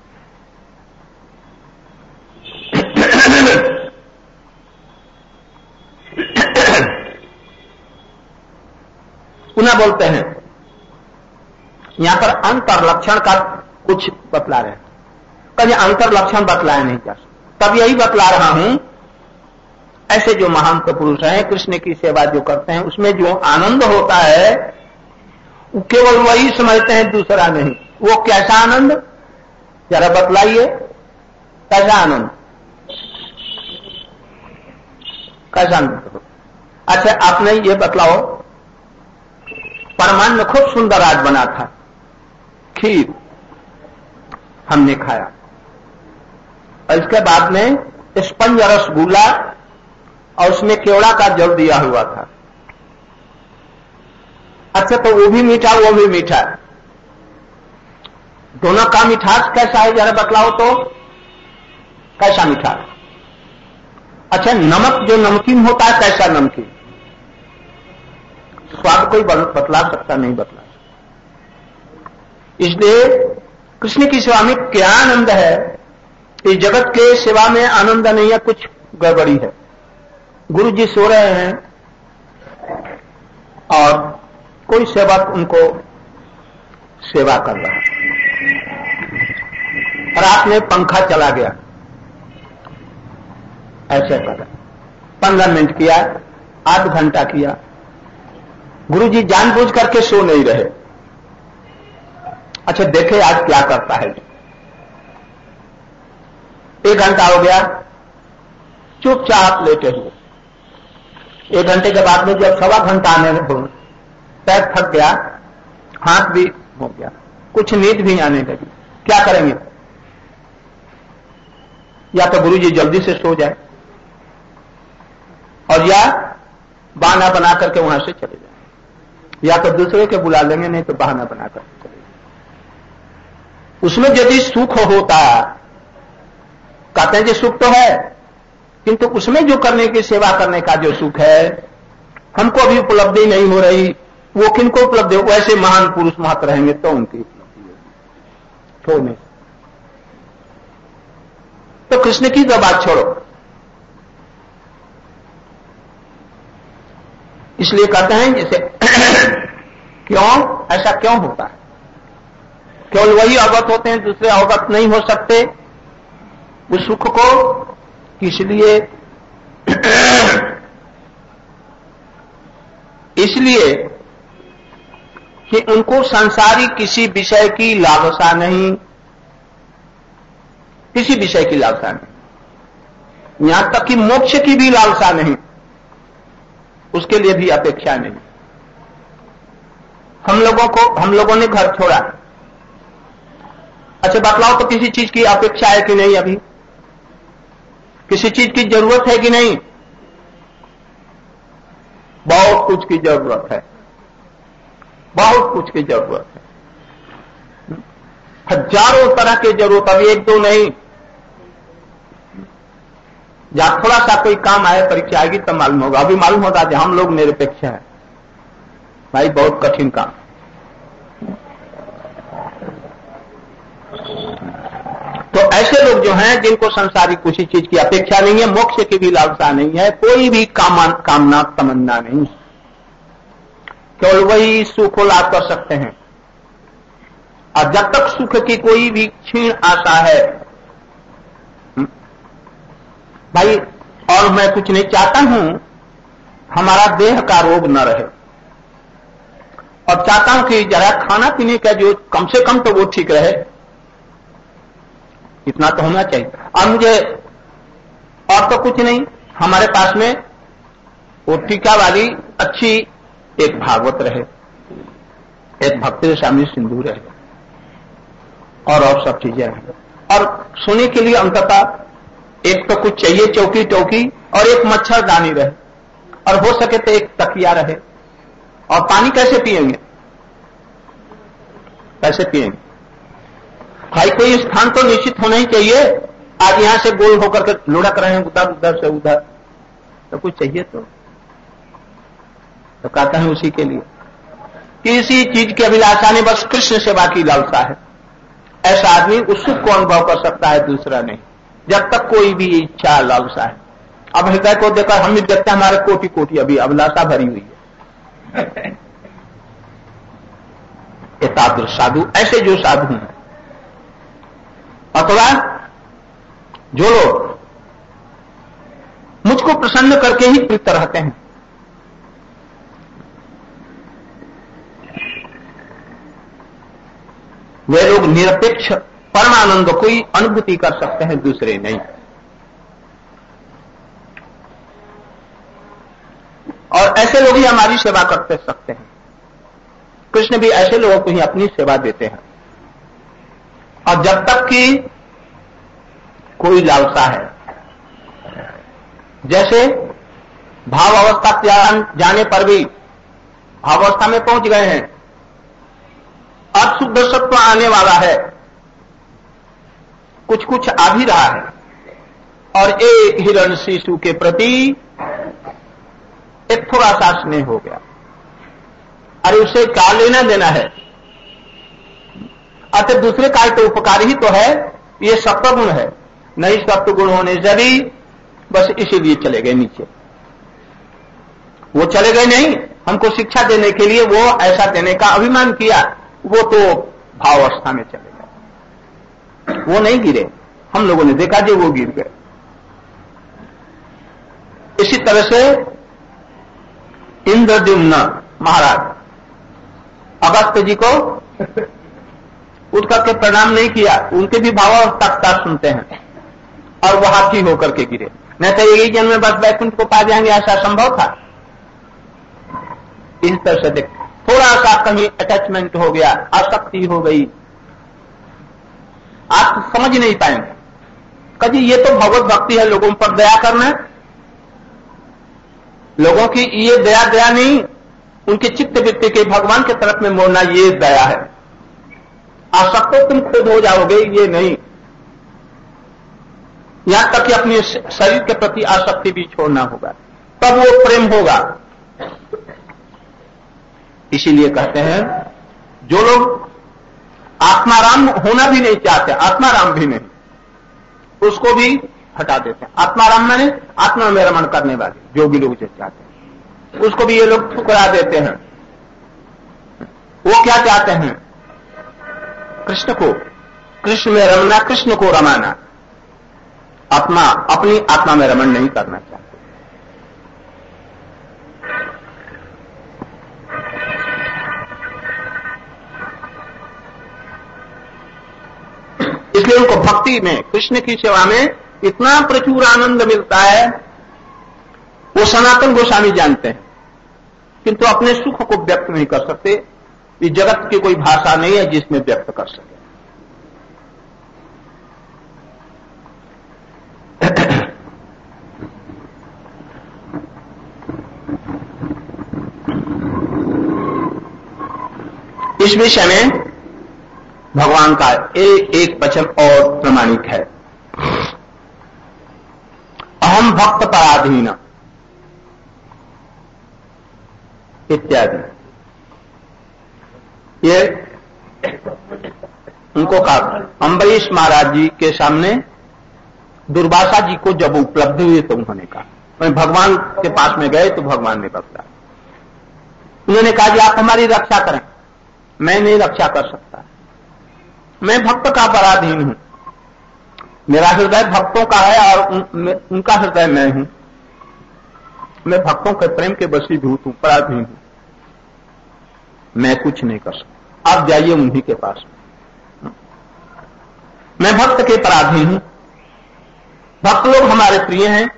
पुनः बोलते हैं, यहां पर अंतर लक्षण का कुछ बतला रहे हैं। कभी अंतर लक्षण बतलाया नहीं जा सकता, तब यही बतला रहा हूं। ऐसे जो महान पुरुष हैं, कृष्ण की सेवा जो करते हैं, उसमें जो आनंद होता है वो केवल वही समझते हैं, दूसरा नहीं। वो कैसा आनंद? जरा बतलाइए, कैसा आनंद? कैसा आनंद? अच्छा आपने ये बतलाओ, परमान्न खूब सुंदर आज बना था, खीर हमने खाया, और इसके बाद में स्पंज रसगुल्ला और उसमें केवड़ा का जल दिया हुआ था। अच्छा, तो वो भी मीठा वो भी मीठा, दोनों का मिठास कैसा है जरा बतलाओ तो, कैसा मीठा? अच्छा, नमक जो नमकीन होता है कैसा नमकीन? स्वाद कोई बतला सकता नहीं, बतला सकता। इसलिए कृष्ण की सेवा में क्या आनंद है, इस जगत के सेवा में आनंद नहीं है, कुछ गड़बड़ी है। गुरु जी सो रहे हैं और कोई सेवक उनको सेवा कर रहा है। रात में पंखा चला गया, ऐसे कर 15 मिनट किया, आध घंटा किया, गुरु जी जानबूझ करके सो नहीं रहे। अच्छा, देखे आज क्या करता है। 1 घंटा हो गया, चुपचाप लेटे हुए। 1 घंटे के बाद में जब 1.25 घंटा आने हो, पैर थक गया, हाथ भी हो गया, कुछ नींद भी आने लगी, क्या करेंगे? या तो गुरु जी जल्दी से सो जाए और या बहाना बना करके वहां से चले जाए, या तो दूसरे के बुला लेंगे, नहीं तो बहाना बनाकर चले जाए। उसमें यदि सुख होता, कहते हैं कि सुख तो है, किंतु उसमें जो करने की सेवा करने का जो सुख है हमको अभी उपलब्धि नहीं हो रही, वो किनको उपलब्धि हो? वैसे महान पुरुष महत रहेंगे तो उनकी उपलब्धि होगी, तो नहीं। तो कृष्ण की तो बात छोड़ो। इसलिए कहते हैं जैसे क्यों ऐसा क्यों होता है? केवल वही अवगत होते हैं, दूसरे अवगत नहीं हो सकते उस सुख को। इसलिए कि उनको संसारी किसी विषय की लालसा नहीं, किसी विषय की लालसा नहीं, यहां तक कि मोक्ष की भी लालसा नहीं, उसके लिए भी अपेक्षा नहीं। हम लोगों ने घर छोड़ा, अच्छा बतलाओ तो किसी चीज की अपेक्षा है कि नहीं? अभी किसी चीज की जरूरत है कि नहीं? बहुत कुछ की जरूरत है, बहुत कुछ की जरूरत है, हजारों तरह की जरूरत, अभी 1-2 नहीं। जहां थोड़ा सा कोई काम आए, परीक्षा आएगी तब मालूम होगा। अभी मालूम होता है हम लोग निरपेक्ष है, भाई बहुत कठिन काम। तो ऐसे लोग जो हैं जिनको संसारिक किसी चीज की अपेक्षा नहीं है, मोक्ष की भी लालसा नहीं है, कोई भी कामना तमन्ना नहीं, केवल वही सुख को लाभ कर सकते हैं। और जब तक सुख की कोई भी क्षीण आशा है, भाई और मैं कुछ नहीं चाहता हूं, हमारा देह का रोग न रहे, और चाहता हूं कि जरा खाना पीने का जो कम से कम तो वो ठीक रहे, इतना तो होना चाहिए। और मुझे और तो कुछ नहीं, हमारे पास में वो टीका वाली अच्छी एक भागवत रहे, एक भक्ति स्वामी सिंधु रहे, और सब चीजें रहे। और सोने के लिए अंततः एक तो कुछ चाहिए, चौकी टौकी, और एक मच्छरदानी रहे, और हो सके तो एक तकिया रहे। और पानी कैसे पिएंगे? कैसे पिएंगे? भाई कोई स्थान तो निश्चित होना ही चाहिए। आज यहां से गोल होकर के लुढ़क रहे हैं उधर उधर से उधर, तो कुछ चाहिए तो कहता है उसी के लिए किसी चीज की अभिलाषा नहीं, बस कृष्ण सेवा की लालसा है। ऐसा आदमी उस सुख को अनुभव कर सकता है, दूसरा नहीं। जब तक कोई भी इच्छा लालसा है, अब हृदय को देखकर हम भी देखते हैं हमारे कोटि कोटि अभी अभिलाषा भरी हुई है। एतादृश साधु, ऐसे जो साधु हैं, अथवा जो लोग मुझको प्रसन्न करके ही तृप्त रहते हैं, वे लोग निरपेक्ष परमानंद कोई अनुभूति कर सकते हैं, दूसरे नहीं। और ऐसे लोग ही हमारी सेवा करते सकते हैं। कृष्ण भी ऐसे लोगों को ही अपनी सेवा देते हैं। और जब तक कि कोई लालसा है। जैसे भाव अवस्था जाने पर भी भावावस्था में पहुंच गए हैं, अब शुद्ध सत्व आने वाला है, कुछ कुछ आ भी रहा है, और एक हिरण शिशु के प्रति एक थोड़ा सा स्नेह हो गया, अरे उसे क्या लेना देना है, अतः दूसरे कार्य तो उपकार ही तो है, ये सत्व गुण है, नहीं सत्व गुण होने से भी बस इसीलिए चले गए नीचे। वो चले गए नहीं, हमको शिक्षा देने के लिए वो ऐसा देने का अभिमान किया, वो तो भावावस्था में चले गए, वो नहीं गिरे, हम लोगों ने देखा जो वो गिर गए। इसी तरह से इंद्रद्युम्न महाराज अगस्त्य जी को उठ करके प्रणाम नहीं किया, उनके भी भावावस्था सुनते हैं और वो हाथी होकर के गिरे, नहीं तो एक ही जन्म में बस वैकुंठ को पा जाएंगे ऐसा संभव था। इस तरह से देख थोड़ा सा कहीं अटैचमेंट हो गया, आसक्ति हो गई, आप समझ नहीं पाएंगे। कभी ये तो भगवत भक्ति है, लोगों पर दया करना, लोगों की ये दया नहीं, उनके चित्त वृत्ति के भगवान के तरफ में मोड़ना, ये दया है। आसक्त तुम खुद हो जाओगे, ये नहीं, यहां तक कि अपने शरीर के प्रति आसक्ति भी छोड़ना होगा, तब वो प्रेम होगा। इसीलिए कहते हैं जो लोग आत्माराम होना भी नहीं चाहते, आत्माराम भी नहीं, उसको भी हटा देते हैं। आत्माराम माने आत्मा में रमण करने वाले जो भी लोग जो चाहते हैं, उसको भी ये लोग ठुकरा देते हैं। वो क्या चाहते हैं? कृष्ण को, कृष्ण में रमना, कृष्ण को रमाना, अपना अपनी आत्मा में रमण नहीं करना चाहते। इसलिए उनको भक्ति में, कृष्ण की सेवा में इतना प्रचुर आनंद मिलता है, वो सनातन गोस्वामी जानते हैं, किंतु अपने सुख को व्यक्त नहीं कर सकते। इस जगत की कोई भाषा नहीं है जिसमें व्यक्त कर सके। इस विषय में भगवान का एक वचन और प्रमाणिक है, अहम भक्त पराधीन इत्यादि। ये उनको कहा, अम्बरीश महाराज जी के सामने दुर्वासा जी को जब उपलब्ध हुए तो उन्होंने कहा, मैं भगवान के पास में गए तो भगवान ने बतलाया, उन्होंने कहा कि आप हमारी रक्षा करें, मैं नहीं रक्षा कर सकता, मैं भक्त का पराधीन हूं, मेरा हृदय भक्तों का है और उनका हृदय मैं हूं, मैं भक्तों के प्रेम के वशीभूत हूं, पराधीन हूं, मैं कुछ नहीं कर सकता, आप जाइए उन्हीं के पास। मैं भक्त के पराधीन हूं, भक्त लोग हमारे प्रिय हैं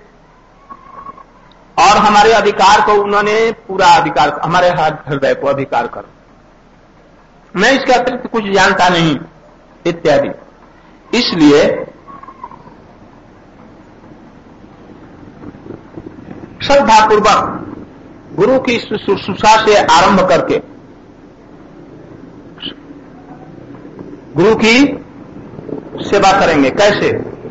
और हमारे अधिकार को उन्होंने पूरा अधिकार, हमारे हृदय को अधिकार कर, मैं इसके अतिरिक्त कुछ जानता नहीं इत्यादि। इसलिए श्रद्धापूर्वक गुरु की शुश्रूषा से आरंभ करके गुरु की सेवा करेंगे। कैसे?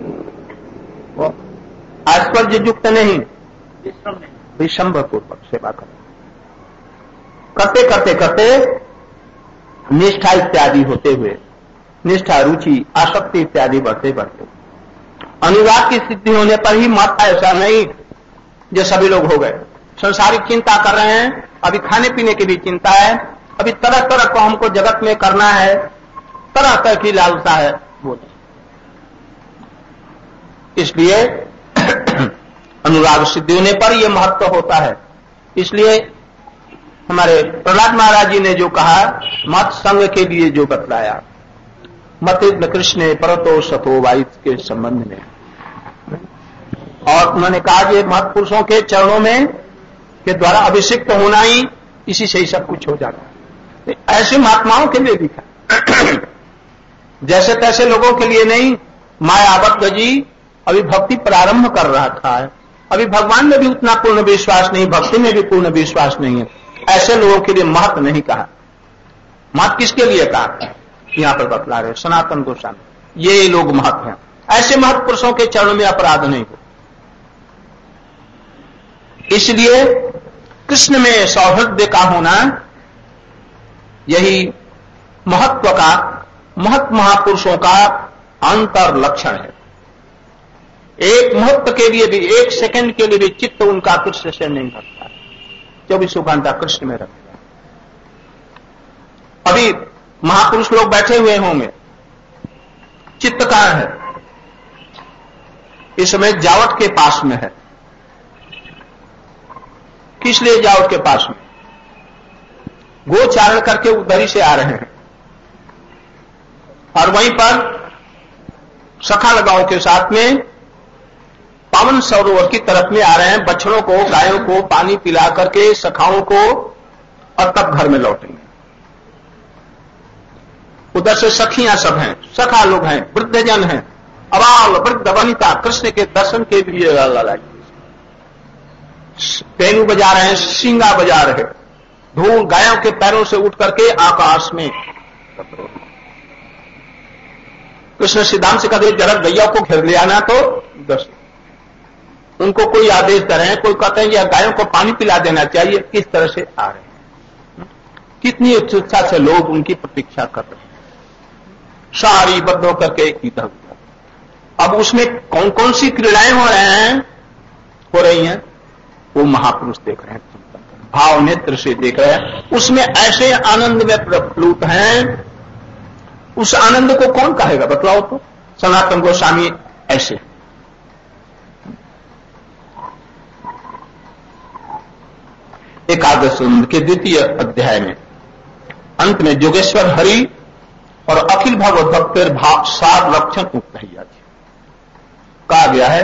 आश्चर्य युक्त नहीं, विषम्भ पूर्वक सेवा करेंगे। करते करते करते निष्ठा इत्यादि होते हुए, निष्ठा, रुचि, आसक्ति इत्यादि बढ़ते बढ़ते अनुराग की सिद्धि होने पर ही मत, ऐसा नहीं जो सभी लोग हो गए संसारिक चिंता कर रहे हैं, अभी खाने पीने की भी चिंता है, अभी तरह तरह को हमको जगत में करना है, तरह तरह की लालसा है वो। इसलिए अनुराग सिद्धि होने पर यह महत्व होता है। इसलिए हमारे प्रहलाद महाराज जी ने जो कहा, मत संग के लिए जो बतलाया, मत कृष्ण परतो सतो वाइस के संबंध में, और उन्होंने कहा कि महत्पुरुषों के चरणों में के द्वारा अभिषिक्त होना ही, इसी से ही सब कुछ हो जाता है। ऐसे महात्माओं के लिए लिखा, जैसे तैसे लोगों के लिए नहीं। मायाबद्ध जी अभी भक्ति प्रारंभ कर रहा है, अभी भगवान में भी उतना पूर्ण विश्वास नहीं, भक्ति में भी पूर्ण विश्वास नहीं है, ऐसे लोगों के लिए महत्व नहीं कहा। महत्व किसके लिए कहा यहां पर बतला रहे सनातन गोस्वामी, ये लोग महत्व हैं। ऐसे महत्व पुरुषों के चरणों में अपराध नहीं हो। इसलिए कृष्ण में सौहृदय का होना यही महत्व का, महत्व महापुरुषों का अंतर लक्षण है। एक मुहूर्त के लिए भी, एक सेकंड के लिए भी चित्त उनका कृष्ण से नहीं हटता, 24 घंटा कृष्ण में रखता है। अभी महापुरुष लोग बैठे हुए होंगे, चित्त कहां है? इस समय जावट के पास में है। किस लिए जावट के पास में? गोचारण करके उधर ही से आ रहे हैं और वहीं पर सखा लगाओं के साथ में पावन सरोवर की तरफ में आ रहे हैं, बछड़ों को, गायों को पानी पिला करके सखाओं को, और तब घर में लौटेंगे। उधर से सखियां सब हैं, सखा लोग हैं, वृद्धजन हैं, अबाल वृद्ध वनिता कृष्ण के दर्शन के लिए पेनू बजा रहे हैं, सिंगा बजा रहे, धूल गायों के पैरों से उठ करके आकाश में। कृष्ण सीधाम से कहते जरा गैया को घेर ले आना, तो दर्शन उनको कोई आदेश दे रहे हैं, कोई कहते हैं या गायों को पानी पिला देना चाहिए। किस तरह से आ रहे हैं, कितनी उत्सुकता से लोग उनकी प्रतीक्षा कर रहे हैं, सारी बद्ध होकर के इधर उधर। अब उसमें कौन कौन सी क्रीड़ाएं हो रही हैं, वो महापुरुष देख रहे हैं, भाव नेत्र से देख रहे हैं, उसमें ऐसे आनंद में प्रप्लुत हैं। उस आनंद को कौन कहेगा बतलाओ तो? सनातन गोस्वामी ऐसे। एकादश के द्वितीय अध्याय में अंत में जोगेश्वर हरि और अखिल भगवत भक्तिर भाव 7 लक्षण उक्त है। कहा गया है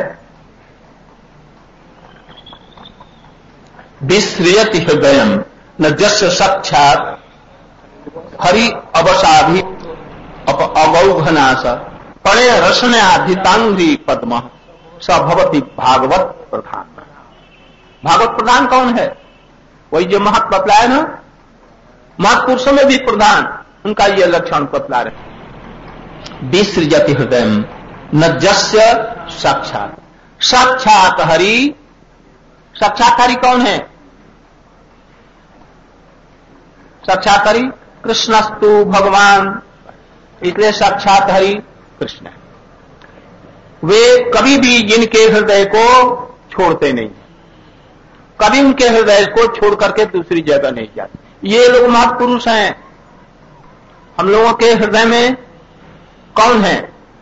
विश्रियति हृदयम न जस्य साक्षात हरि अवसाभि अगौघनाश पणे रसनाधितांग्री पद्म स भवति भागवत प्रधान। भागवत प्रधान कौन है? वही जो महत्व बतलाया ना, महत्पुरुषों में भी प्रधान, उनका यह लक्षण बतला रहे। विसृजति हृदय न जस्य साक्षात, साक्षात हरि। साक्षात हरि कौन है? साक्षात हरि कृष्णस्तु भगवान, इसलिए साक्षात हरि कृष्ण है। वे कभी भी जिनके हृदय को छोड़ते नहीं, कभी उनके हृदय को छोड़ करके दूसरी जगह नहीं जाते। ये लोग महापुरुष हैं। हम लोगों के हृदय में कौन है?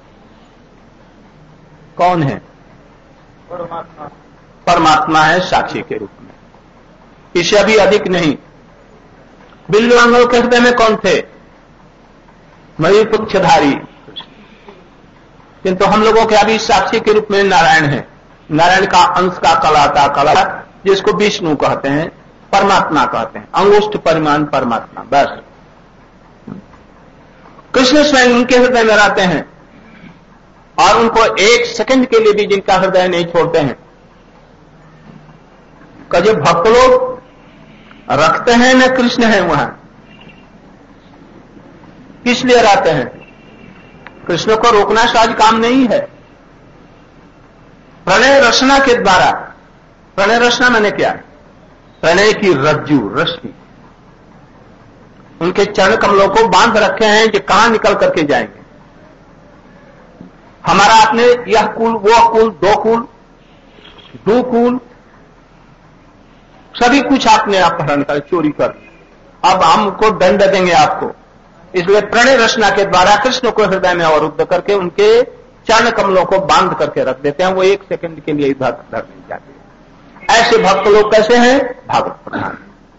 कौन है? परमात्मा। परमात्मा है साक्षी के रूप में, इससे अभी अधिक नहीं। बिल्लू अंगों के हृदय में कौन थे? मयूर पुच्छधारी। किंतु हम लोगों के अभी साक्षी के रूप में नारायण है। नारायण का अंश का कला जिसको विष्णु कहते हैं, परमात्मा कहते हैं, अंगुष्ठ परिमाण परमात्मा, बस। कृष्ण स्वयं उनके हृदय में रहते हैं और उनको एक सेकंड के लिए भी जिनका हृदय नहीं छोड़ते हैं। का जो भक्त लोग रखते हैं न कृष्ण है वहां, किस लिए रहते हैं? कृष्ण को रोकना शायद काम नहीं है। प्रणय रचना के द्वारा, प्रणय रचना मैंने क्या? प्रणय की रज्जु रश्मि उनके चरण कमलों को बांध रखे हैं कि कहां निकल करके जाएंगे। हमारा आपने यह कुल, वो कुल, दो कुल सभी कुछ आपने अपहरण कर, चोरी कर, अब हमको दंड देंगे आपको। इसलिए प्रणय रचना के द्वारा कृष्ण को हृदय में अवरुद्ध करके उनके चरण कमलों को बांध करके रख देते हैं। वो एक सेकंड के लिए इधर उधर नहीं जाते। ऐसे भक्त लोग कैसे हैं? भागवत प्रधान।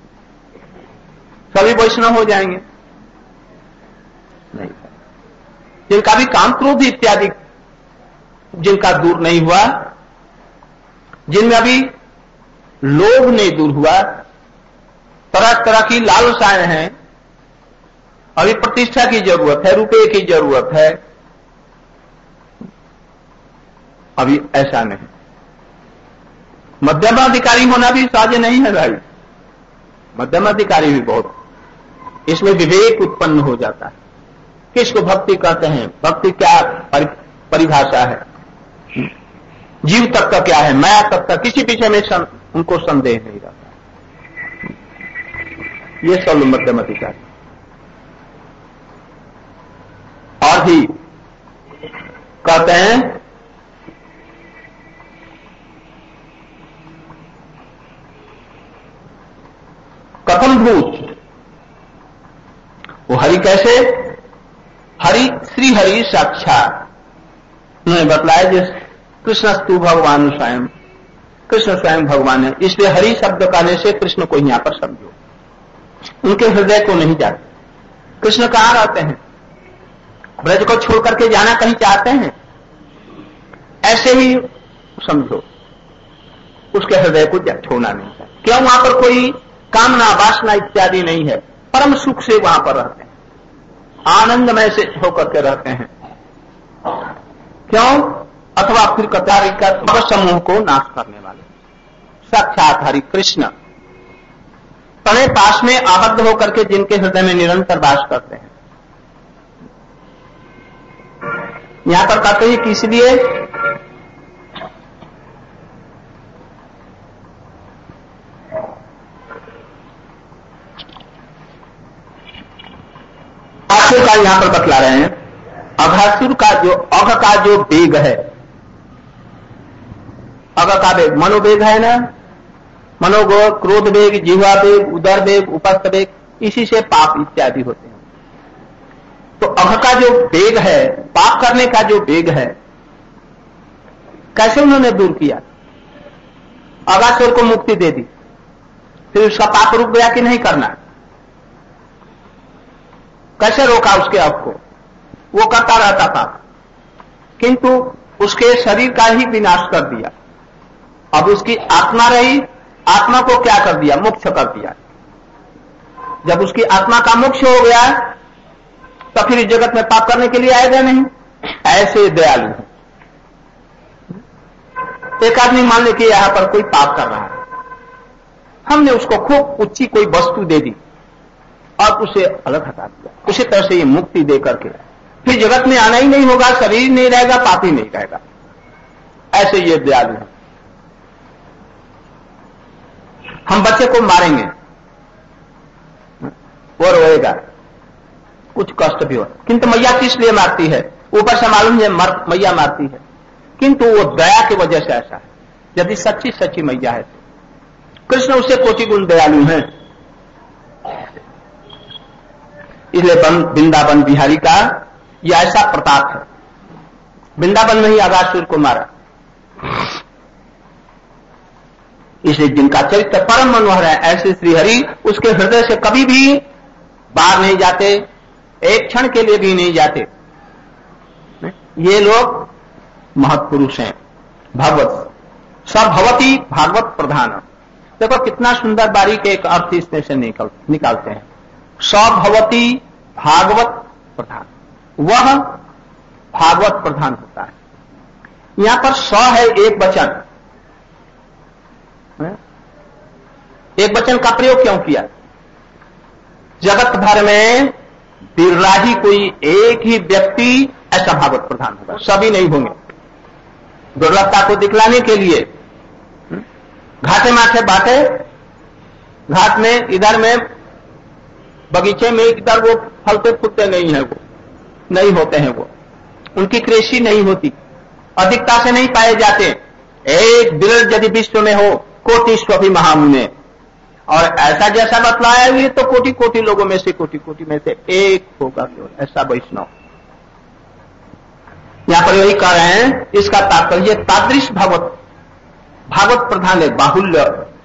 सभी वैष्णव हो जाएंगे नहीं। जिनका भी काम क्रोध इत्यादि जिनका दूर नहीं हुआ, जिनमें अभी लोभ नहीं दूर हुआ, तरह तरह की लालसाएं हैं, अभी प्रतिष्ठा की जरूरत है, रुपए की जरूरत है, अभी ऐसा नहीं। मध्यमाधिकारी होना भी सहज नहीं है भाई, मध्यमाधिकारी भी बहुत, इसमें विवेक उत्पन्न हो जाता है। किसको भक्ति कहते हैं, भक्ति क्या परिभाषा है, जीव तक का क्या है, माया तक का, किसी विषय में उनको संदेह नहीं रहता। ये सब मध्यम अधिकारी। और भी कहते हैं कथम भूत, वो हरि कैसे, हरि श्री हरि साक्षात, उन्होंने बतलाया जिस कृष्णस्तु भगवान स्वयं, कृष्ण स्वयं भगवान है, इसलिए हरि शब्द कहने से कृष्ण को यहां पर समझो, उनके हृदय को नहीं जाते। कृष्ण कहां रहते हैं, ब्रज को छोड़ करके जाना कहीं चाहते हैं, ऐसे ही समझो, उसके हृदय को छोड़ना नहीं चाहिए। क्यों, वहां पर कोई कामना वासना इत्यादि नहीं है, परम सुख से वहां पर रहते हैं, आनंदमय से होकर के रहते हैं। क्यों, अथवा फिर कतारी का समूह को नाश करने वाले साक्षात हरि कृष्ण तने पास में आबद्ध होकर के जिनके हृदय में निरंतर वास करते हैं। यहां पर कहते हैं कि इसलिए आसुर का यहां पर बतला रहे हैं, अघासुर का जो अघ का जो वेग है, अघ का वेग मनोवेग है ना, मनोवेग, क्रोध वेग, जीवा वेग, उदर वेग, उपस्थ वेग, इसी से पाप इत्यादि होते हैं। तो अघ का जो वेग है, पाप करने का जो वेग है, कैसे उन्होंने दूर किया, अघासुर को मुक्ति दे दी, फिर उसका पाप रुक गया कि नहीं करना, कैसे रोका उसके अघ को, वो करता रहता था, किंतु उसके शरीर का ही विनाश कर दिया। अब उसकी आत्मा रही, आत्मा को क्या कर दिया, मोक्ष कर दिया। जब उसकी आत्मा का मोक्ष हो गया तो फिर इस जगत में पाप करने के लिए आएगा नहीं। ऐसे दयालु है। एक आदमी मान ले कि यहां पर कोई पाप कर रहा है, हमने उसको खूब ऊंची कोई वस्तु दे दी और उसे अलग हटा दिया, उसी तरह से ये मुक्ति दे करके फिर जगत में आना ही नहीं होगा, शरीर नहीं रहेगा, पाप ही नहीं रहेगा। ऐसे ये दयालु है। हम बच्चे को मारेंगे, वो रोएगा, कुछ कष्ट भी हो, किंतु मैया किस लिए मारती है, ऊपर से मालूम है मैया मारती है, किंतु वो दया की वजह से ऐसा है। यदि सच्ची सच्ची मैया है तो कृष्ण उससे कोटि गुण दयालु हैं। इसलिए वृंदावन बिहारी का यह ऐसा प्रताप है, वृंदावन में ही अघासुर को मारा। इसलिए जिनका चरित्र परम मनोहर है, ऐसे श्रीहरि उसके हृदय से कभी भी बाहर नहीं जाते, एक क्षण के लिए भी नहीं जाते। ये लोग महत्पुरुष हैं। भगवत सभवती भागवत प्रधान, देखो कितना सुंदर बारीक एक अर्थ इसमें से निकालते हैं। सभवती भागवत प्रधान, वह भागवत प्रधान होता है। यहां पर स है एक वचन, एक वचन का प्रयोग क्यों किया? जगत भर में बिरला ही कोई एक ही व्यक्ति ऐसा भागवत प्रधान होगा, सभी नहीं होंगे। दुर्लभता को दिखलाने के लिए घाटे माथे बाटे, घाट में इधर में बगीचे में इधर वो फलते फूलते नहीं है, वो नहीं होते हैं, वो उनकी कृषि नहीं होती, अधिकता से नहीं पाए जाते। एक बिरल यदि विश्व में हो कोटि स्वभी महामुने, और ऐसा जैसा बतलाया हुई तो कोटि कोटि लोगों में से कोटि कोटि में से एक होगा केवल ऐसा वैष्णव। यहां पर यही कह रहे हैं, इसका तात्पर्य तादृश भागवत प्रधान है, बाहुल्य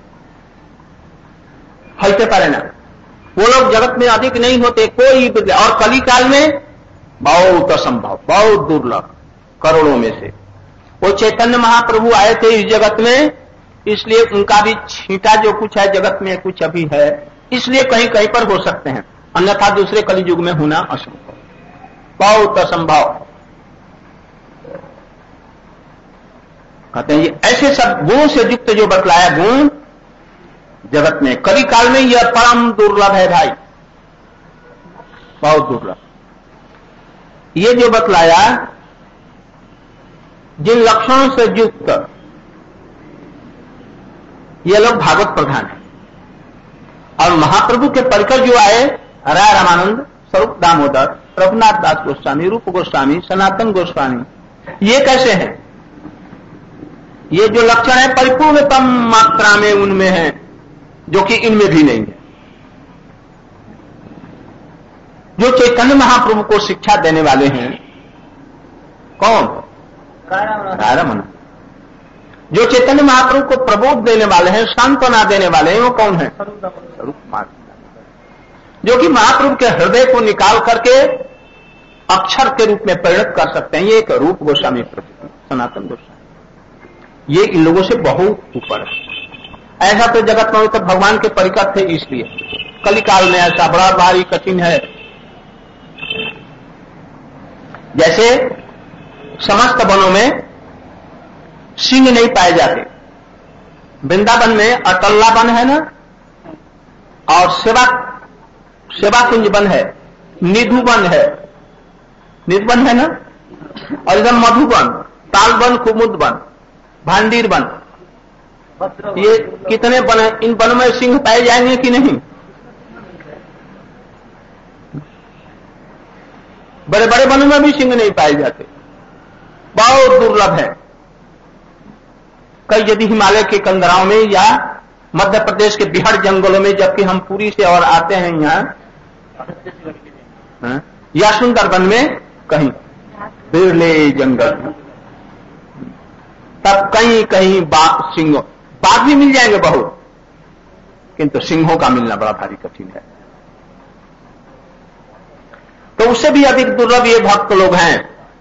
फलते पारे ना, वो लोग जगत में अधिक नहीं होते कोई, और कली काल में बहुत असंभव, बहुत दुर्लभ, करोड़ों में से। वो चैतन्य महाप्रभु आए थे इस जगत में, इसलिए उनका भी छींटा जो कुछ है जगत में कुछ अभी है, इसलिए कहीं कहीं पर हो सकते हैं, अन्यथा दूसरे कलियुग में होना असंभव, बहुत असंभव। कहते हैं ये ऐसे सब गुणों से युक्त जो बतलाया गुण जगत में कली काल में यह परम दुर्लभ है भाई, बहुत दुर्लभ। ये जो बतलाया जिन लक्षणों से युक्त ये लोग भागवत प्रधान है। और महाप्रभु के परिकर जो आए राय रामानंद, स्वरूप दामोदर, रघुनाथ दास गोस्वामी, रूप गोस्वामी, सनातन गोस्वामी, ये कैसे हैं? ये जो लक्षण है परिपूर्णतम मात्रा में उनमें है, जो कि इनमें भी नहीं है। जो चैतन्य महाप्रभु को शिक्षा देने वाले हैं कौन? राय रामानंद। जो चैतन्य महाप्रभु को प्रबोध देने वाले हैं, सांत्वना देने वाले हैं, वो कौन है? स्वरूप मार्ग, जो कि महाप्रभु के हृदय को निकाल करके अक्षर के रूप में परिणत कर सकते हैं। ये एक रूप गोस्वामी, सनातन गोस्वामी, ये इन लोगों से बहुत ऊपर है। ऐसा तो जगत में तो भगवान के परिकर थे, इसलिए कलिकाल में ऐसा बड़ा भारी कठिन है। जैसे समस्त वनों में सिंह नहीं पाए जाते, वृंदावन में अटल्ला वन है ना, और सेवा कुंज वन है, निधु वन है, निधु वन है ना, और इधर मधुबन, तालवन, कुमुद वन, भांडीर वन, ये कितने वन है? इन वनों में सिंह पाए जाएंगे कि नहीं? बड़े बड़े वनों में भी सिंह नहीं पाए जाते, बहुत दुर्लभ है। कई यदि हिमालय के कंदराओं में या मध्य प्रदेश के बिहार जंगलों में, जबकि हम पुरी से और आते हैं यहाँ, या सुंदरबन में कहीं बिरले जंगल, तब कहीं कहीं सिंह, बाघ भी मिल जाएंगे बहुत, किंतु सिंहों का मिलना बड़ा भारी कठिन है। तो उससे भी अधिक दुर्लभ ये भक्त लोग हैं।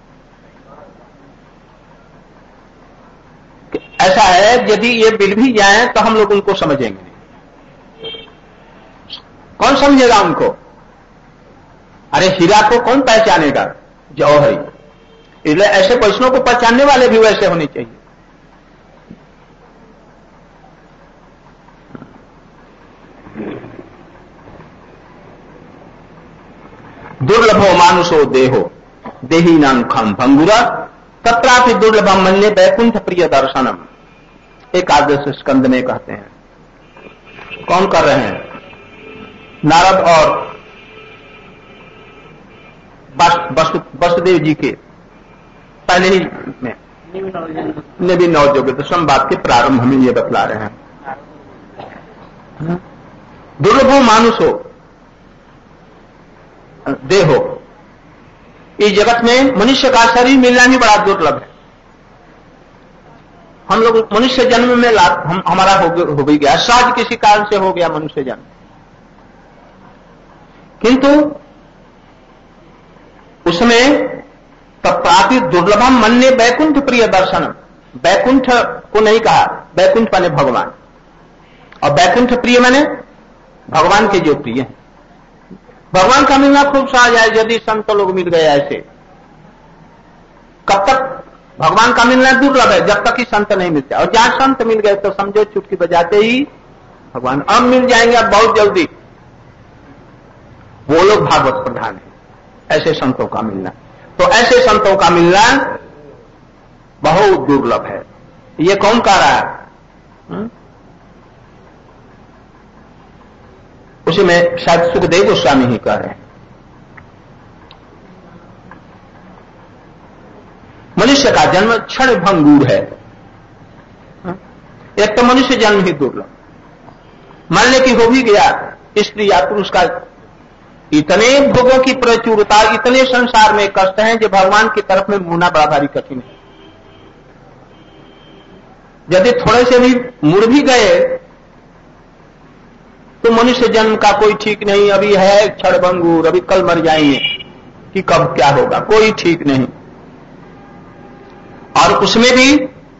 ऐसा है यदि ये मिल भी जाए तो हम लोग उनको समझेंगे नहीं। कौन समझेगा उनको? अरे हीरा को कौन पहचानेगा? जौहरी। इसलिए ऐसे वैष्णव को पहचानने वाले भी वैसे होने चाहिए। दुर्लभो मानुषो देहो देही नाम खम भंगुरा तत्रापि दुर्लभम मन्ये वैकुंठ प्रिय दर्शनम। एकादश स्कंद में कहते हैं। कौन कर रहे हैं? नारद और वसुदेव जी के पहले ही में नवीन नवजोगित संवाद के प्रारंभ में ये बतला रहे हैं। दुर्लभो मानुषो देहो, इस जगत में मनुष्य का शरीर मिलना भी बड़ा दुर्लभ है। हम लोग मनुष्य जन्म में हमारा हो भी गया, सहज किसी कारण से हो गया मनुष्य जन्म, किंतु उसमें तत्रापि दुर्लभम मन्ये वैकुंठ प्रिय दर्शनम। वैकुंठ को नहीं कहा, वैकुंठ माने भगवान, और वैकुंठ प्रिय माने भगवान के जो प्रिय हैं। भगवान का मिलना खूब सहज है यदि संत लोग मिल गए ऐसे। कब तक भगवान का मिलना दुर्लभ है? जब तक कि संत नहीं मिलते, और जहां संत मिल गए तो समझो चुटकी बजाते ही भगवान अब मिल जाएंगे, अब बहुत जल्दी। वो लोग भागवत प्रधान है, ऐसे संतों का मिलना। तो ऐसे संतों का मिलना बहुत दुर्लभ है। ये कौन कह रहा है? उसी में शायद सुखदेव गोस्वामी ही कह रहे हैं। मनुष्य का जन्म क्षण भंगुर है। एक तो मनुष्य जन्म ही दुर्लभ, मानने की हो भी गया, स्त्री या पुरुष का इतने भोगों की प्रचुरता, इतने संसार में कष्ट हैं जो भगवान की तरफ में मुड़ना बड़ा भारी कठिन है। यदि थोड़े से भी मुड़ भी गए तो मनुष्य जन्म का कोई ठीक नहीं। अभी है क्षणभंगुर, अभी कल मर जाएंगे कि कब क्या होगा, कोई ठीक नहीं। और उसमें भी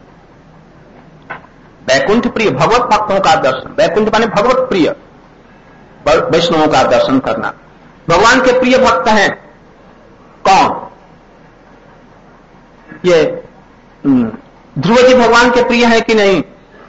वैकुंठ प्रिय भगवत भक्तों का दर्शन, वैकुंठ माने भगवत प्रिय वैष्णवों का दर्शन करना। भगवान के प्रिय भक्त हैं कौन? ये ध्रुव जी भगवान के प्रिय हैं कि नहीं?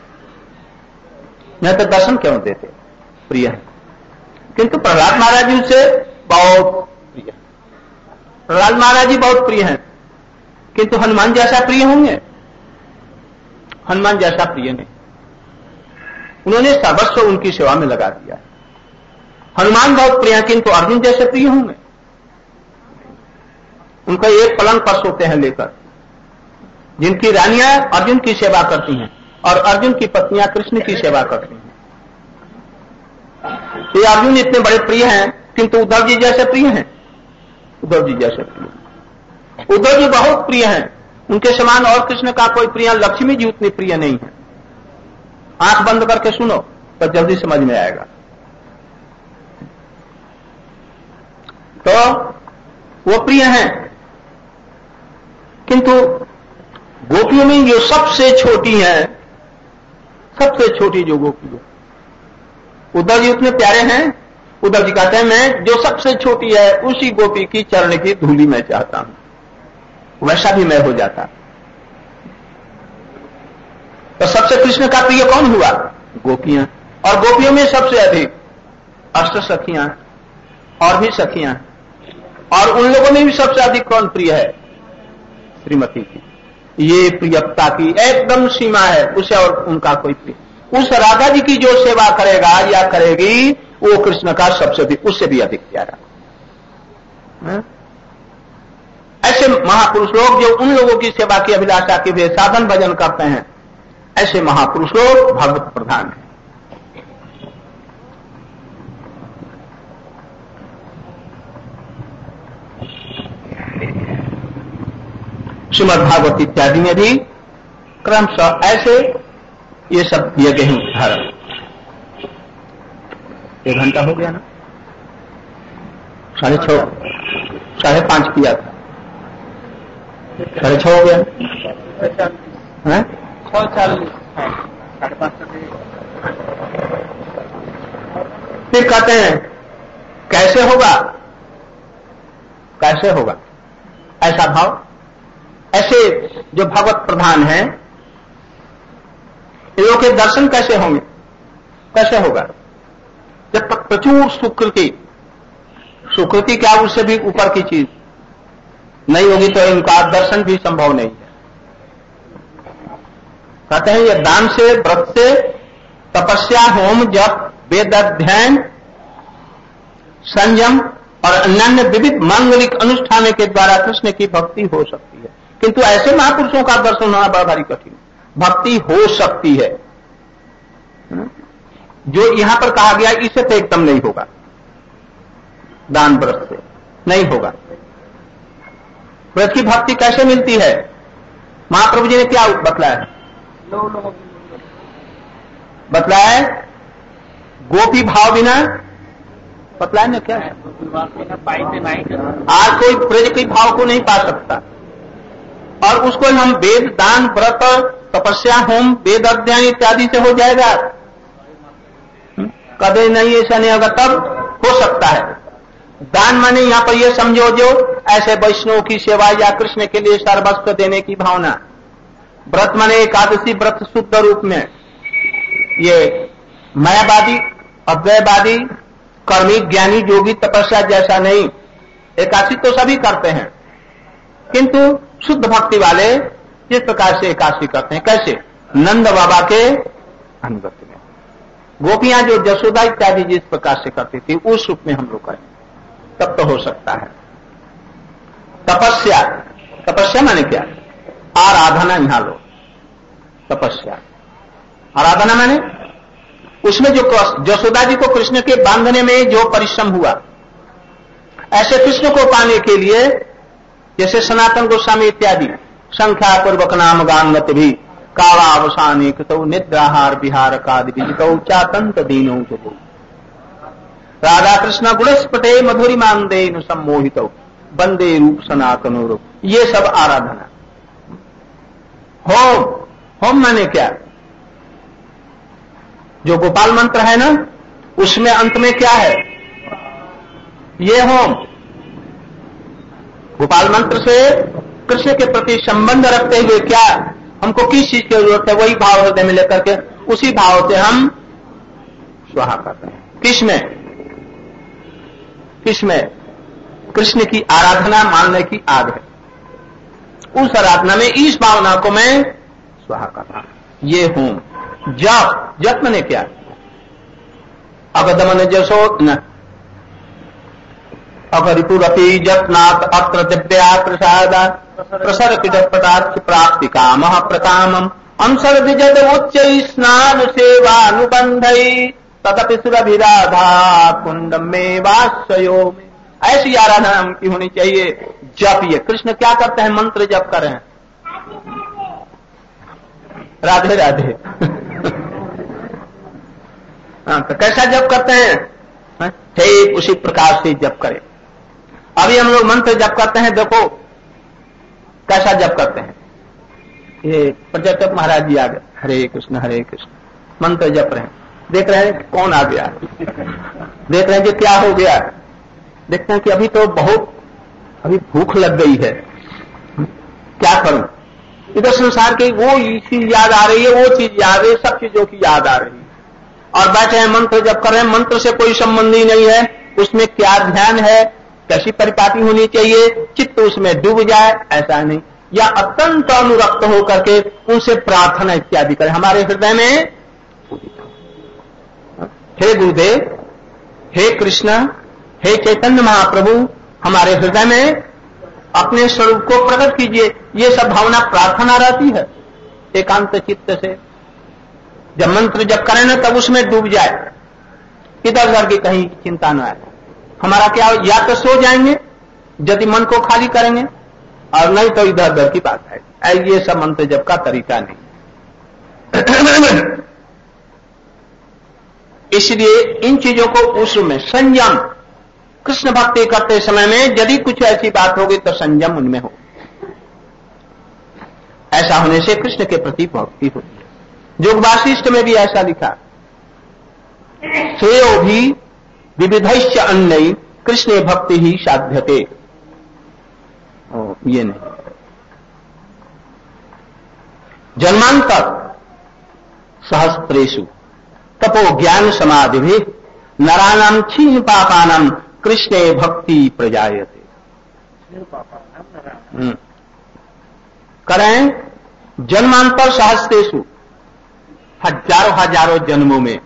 नहीं तो दर्शन क्यों देते? प्रिय है। किंतु प्रहलाद महाराज जी से बहुत प्रिय, प्रहलाद महाराज जी बहुत प्रिय हैं, किंतु हनुमान जैसा प्रिय होंगे? हनुमान जैसा प्रिय नहीं। उन्होंने सर्वस्व उनकी सेवा में लगा दिया। हनुमान बहुत प्रिय हैं, किंतु अर्जुन जैसे प्रिय होंगे? उनका एक पलंग पर सोते हैं लेकर। जिनकी रानियां अर्जुन की सेवा करती हैं और अर्जुन की पत्नियां कृष्ण की सेवा करती हैं। ये अर्जुन इतने बड़े प्रिय हैं, किंतु उद्धव जी जैसे प्रिय हैं? उद्धव जी जैसे प्रिय, उद्धव जी बहुत प्रिय हैं। उनके समान और कृष्ण का कोई प्रिय, लक्ष्मी जी उतनी प्रिय नहीं है। आंख बंद करके सुनो तो जल्दी समझ में आएगा। तो वो प्रिय हैं, किंतु गोपियों में जो सबसे छोटी है, सबसे छोटी जो गोपी है, उद्धव जी उतने प्यारे हैं। उद्धव जी कहते हैं मैं जो सबसे छोटी है उसी गोपी की चरण की धूली मैं चाहता हूं, वैसा भी मैं हो जाता। तो सबसे कृष्ण का प्रिय कौन हुआ? गोपियां। और गोपियों में सबसे अधिक अष्ट सखियां और भी सखियां, और उन लोगों में भी सबसे अधिक कौन प्रिय है? श्रीमती की। ये प्रियता की एकदम सीमा है, उसे और उनका कोई प्रिय। उस राधा जी की जो सेवा करेगा या करेगी वो कृष्ण का सबसे भी, उससे भी अधिक प्यारा। ऐसे महापुरुष लोग जो उन लोगों की सेवा की अभिलाषा के वे साधन भजन करते हैं, ऐसे महापुरुष लोग भगवत प्रधान हैं। श्रीमद् भागवत इत्यादि में भी क्रमशः ऐसे ये सब दिए गए हैं उदाहरण। 1 घंटा हो गया ना, 6:30 5:30 किया था, 6:30 हो गया है। 6:40 फिर कहते हैं कैसे होगा, कैसे होगा ऐसा भाव। ऐसे जो भगवत प्रधान हैं, इन लोगों के दर्शन कैसे होंगे? कैसे होगा? जब तक प्रचुर सुकृति, सुकृति क्या उससे भी ऊपर की चीज नहीं होगी तो इनका दर्शन भी संभव नहीं है। कहते हैं ये दान से, व्रत से, तपस्या, होम, जप, वेद अध्ययन, संयम और अन्य विविध मांगलिक अनुष्ठान के द्वारा कृष्ण की भक्ति हो सकती है। किंतु ऐसे महापुरुषों का दर्शन होना बड़ा भारी कठिन। भक्ति हो सकती है, जो यहां पर कहा गया इससे तो एकदम नहीं होगा। दान व्रत से नहीं होगा। व्रत की भक्ति कैसे मिलती है? महाप्रभु जी ने क्या बतलाया? बतलाया गोपी भाव बिना, बतलाया ना क्या? आज कोई ब्रज के भाव को नहीं पा सकता, और उसको हम वेद, दान, व्रत, तपस्या, होम, वेद अध्ययन इत्यादि से हो जाएगा? कभी नहीं, ऐसा नहीं होगा। तब हो सकता है। दान माने यहां पर यह समझो जो ऐसे वैष्णव की सेवा या कृष्ण के लिए सर्वस्व देने की भावना। व्रत माने एकादशी व्रत शुद्ध रूप में, ये मायावादी, अद्वैतवादी, कर्मी, ज्ञानी, योगी, तपस्या जैसा नहीं। एकादशी तो सभी करते हैं, किंतु शुद्ध भक्ति वाले जिस प्रकार से एकादशी करते हैं। कैसे? नंद बाबा के अनुगत्य में। गोपियां जो जसोदा इत्यादि जिस प्रकार से करती थी उस रूप में हम लोग करें, तब तो हो सकता है। तपस्या, तपस्या माने क्या? आराधना। यहां लो तपस्या, आराधना माने उसमें जो जसोदा जी को कृष्ण के बांधने में जो परिश्रम हुआ, ऐसे कृष्ण को पाने के लिए जैसे सनातन गोस्वामी इत्यादि संख्या पूर्वक नाम गांगत भी कालावसाने कृतौ निद्राहार विहार कादि विजितौ चातंत दीनौ तो राधा कृष्ण गुणस्पटे मधुरिमांदेन सम्मोहितौ बंदे रूप सनातनो रूप। ये सब आराधना। होम, होम माने क्या? जो गोपाल मंत्र है ना, उसमें अंत में क्या है? ये होम। गोपाल मंत्र से कृष्ण के प्रति संबंध रखते हुए क्या हमको किस चीज की जरूरत है, वही भाव हृदय में लेकर के उसी भाव से हम स्वाहा करते हैं। किसमें कृष्ण की आराधना मानने की आग है, उस आराधना में इस भावना को मैं स्वाहा करता हूं। ये हूं जप मैंने क्या, अगदमन जसो न अगरिपुरपि जपनाथ अत्र दिव्या प्रसाद प्रसर पदार्थ प्राप्ति काम प्रकामम अंसर विजद उच्च स्नान सेवानुबंधई तथपि सुरभिराधा कुंड में वासयो में। ऐसी आराधना उनकी होनी चाहिए। जप, ये कृष्ण क्या करते हैं, मंत्र जप कर रहे हैं, राधे राधे हाँ, तो कैसा जप करते हैं, ठीक उसी प्रकार से जप करें। अभी हम लोग मंत्र जप करते हैं, देखो कैसा जप करते हैं। ये प्रजापति महाराज जी आ गए, हरे कृष्ण मंत्र जप रहे हैं, देख रहे हैं कौन आ गया, देख रहे हैं कि क्या हो गया, देखते हैं कि अभी तो बहुत अभी भूख लग गई है, क्या करूं। इधर संसार की वो चीज याद आ रही है, वो चीज याद है, सब चीजों की याद आ रही है, और बैठे हैं मंत्र जप कर रहे हैं। मंत्र से कोई संबंध ही नहीं है, उसमें क्या ध्यान है, कैसी परिपाटी होनी चाहिए, चित्त उसमें डूब जाए ऐसा नहीं, या अत्यंत अनुरक्त होकर के उनसे प्रार्थना इत्यादि करें हमारे हृदय में। हे गुरुदेव, हे कृष्ण, हे चैतन्य महाप्रभु, हमारे हृदय में अपने स्वरूप को प्रकट कीजिए। ये सब भावना प्रार्थना रहती है एकांत चित्त से। जब मंत्र जब करें ना तब उसमें डूब जाए, इधर उधर की कहीं चिंता न आए। हमारा क्या, या तो सो जाएंगे यदि मन को खाली करेंगे, और नहीं तो इधर उधर की बात है। ये सब मंत्र जप का तरीका नहीं। इसलिए इन चीजों को उस में संयम, कृष्ण भक्ति करते समय में यदि कुछ ऐसी बात होगी तो संयम उनमें हो। ऐसा होने से कृष्ण के प्रति भक्ति होती है। योग वासिष्ठ में भी ऐसा लिखा, श्रेयो भी विविधैश्च अन्यै कृष्णे भक्ति ही साध्यते। ये नहीं, जन्मांतर सहस्त्रेषु तपो ज्ञान समाधि भी नराणाम क्षीण पापानाम कृष्णे भक्ति प्रजायते। करें जन्मांतर सहस्त्रेषु, हजारों जन्मों में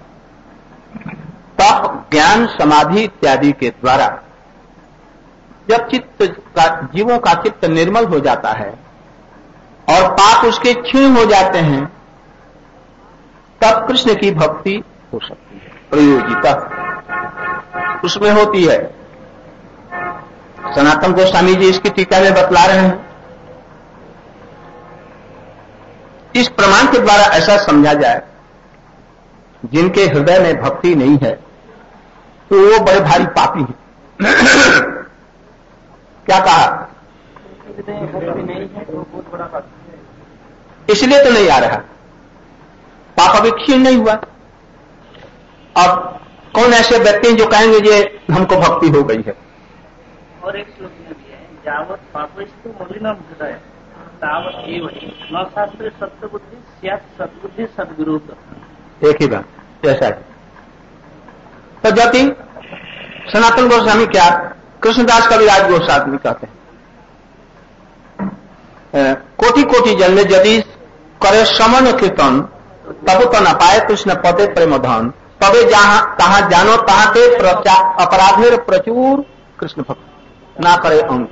तप ज्ञान समाधि इत्यादि के द्वारा जब चित्त का, जीवों का चित्त निर्मल हो जाता है और पाप उसके क्षीण हो जाते हैं, तब कृष्ण की भक्ति हो सकती है। प्रयोजिता उसमें होती है। सनातन गोस्वामी जी इसकी टीका में बतला रहे हैं। इस प्रमाण के द्वारा ऐसा समझा जाए, जिनके हृदय में भक्ति नहीं है तो वो बड़े भारी पापी हैं। क्या कहा, इसलिए तो नहीं आ रहा, पाप अभी क्षीण नहीं हुआ। अब कौन ऐसे व्यक्ति हैं जो कहेंगे ये हमको भक्ति हो गई है। और एक श्लोक में भी है, यावत पापस्तु मलिनम हृदय तावत एव न शास्त्रे सत्य बुद्धि स्यात् सद्बुद्धि सद्विरोध। एक ही बात ऐसा है। तो जबकि सनातन गोस्वामी क्या, कृष्णदास कविराज गोस्वामी कहते हैं, कोटि कोटि जन्म यदि करे समन कीर्तन तब तो न पाए कृष्ण पदे प्रेम धन, तबे जहां कहा जानो तहां के अपराधेर प्रचुर कृष्ण भक्त ना करे अंग।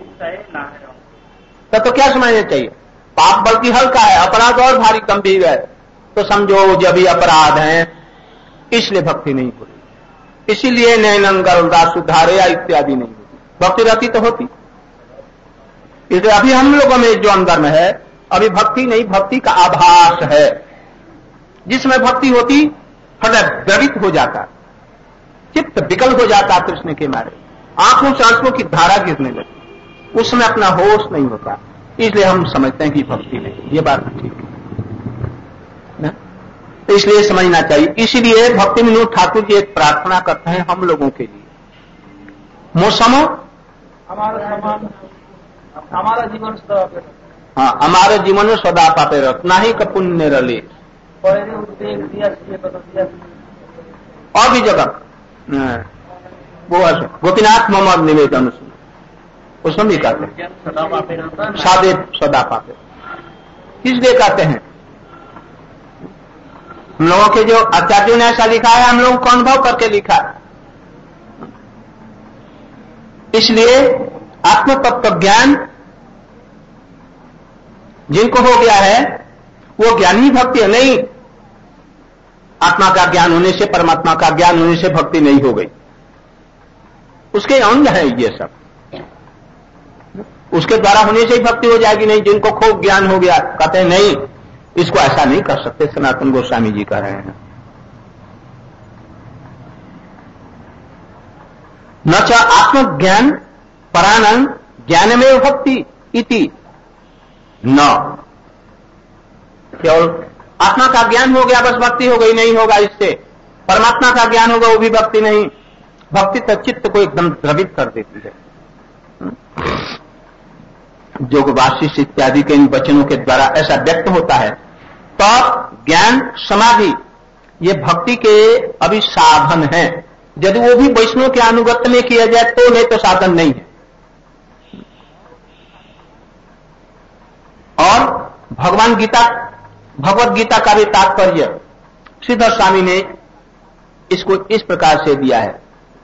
तो क्या समझना चाहिए, पाप बल्कि हल्का है, अपराध और भारी गंभीर है, तो समझो जब भी अपराध है इसलिए भक्ति नहीं होती। इसीलिए नैनन गरुड़दास सुधारे या इत्यादि नहीं होती, भक्ति रहती तो होती। इसलिए अभी हम लोगों में जो अंदर में है अभी भक्ति नहीं, भक्ति का आभास है। जिसमें भक्ति होती हृदय द्रवित हो जाता, चित्त विकल हो जाता कृष्ण के मारे, आंखों से आंसुओं की धारा गिरने लगती, उसमें अपना होश नहीं होता। इसलिए हम समझते हैं कि भक्ति नहीं। ये बात ठीक है, तो इसलिए समझना चाहिए। इसलिए भक्ति विनोद ठाकुर जी एक प्रार्थना करते हैं हम लोगों के लिए, हमारा जीवन हाँ, हमारे जीवन में सदा पापे रत ना ही पुण्य रले। और भी जगह वो गोपीनाथ ममर निवेदन उसमें भी कहते हैं सादे सदा पापे। किस लिए कहते हैं? हम लोगों के जो आचार्यों ने ऐसा लिखा है, हम लोगों को अनुभव करके लिखा है। इसलिए आत्म तत्व ज्ञान जिनको हो गया है वो ज्ञानी भक्ति है। नहीं, आत्मा का ज्ञान होने से, परमात्मा का ज्ञान होने से भक्ति नहीं हो गई। उसके अंग है ये सब, उसके द्वारा होने से ही भक्ति हो जाएगी। नहीं, जिनको खूब ज्ञान हो गया कहते हैं नहीं, इसको ऐसा नहीं कर सकते। सनातन गोस्वामी जी कह रहे हैं न च आत्मज्ञान परानंग ज्ञानमेव भक्ति इति न। केवल आत्मा का ज्ञान हो गया बस भक्ति हो गई, नहीं होगा इससे। परमात्मा का ज्ञान होगा वो भी भक्ति नहीं। भक्ति तो चित्त को एकदम द्रवित कर देती है। योग वाशिष्ठ इत्यादि के इन वचनों के द्वारा ऐसा व्यक्त होता है। तो ज्ञान समाधि ये भक्ति के अभी साधन है। यदि वो भी वैष्णव के अनुगत्य में किया जाए तो, नहीं तो साधन नहीं है। और भगवत गीता का भी तात्पर्य श्रीधर स्वामी ने इसको इस प्रकार से दिया है।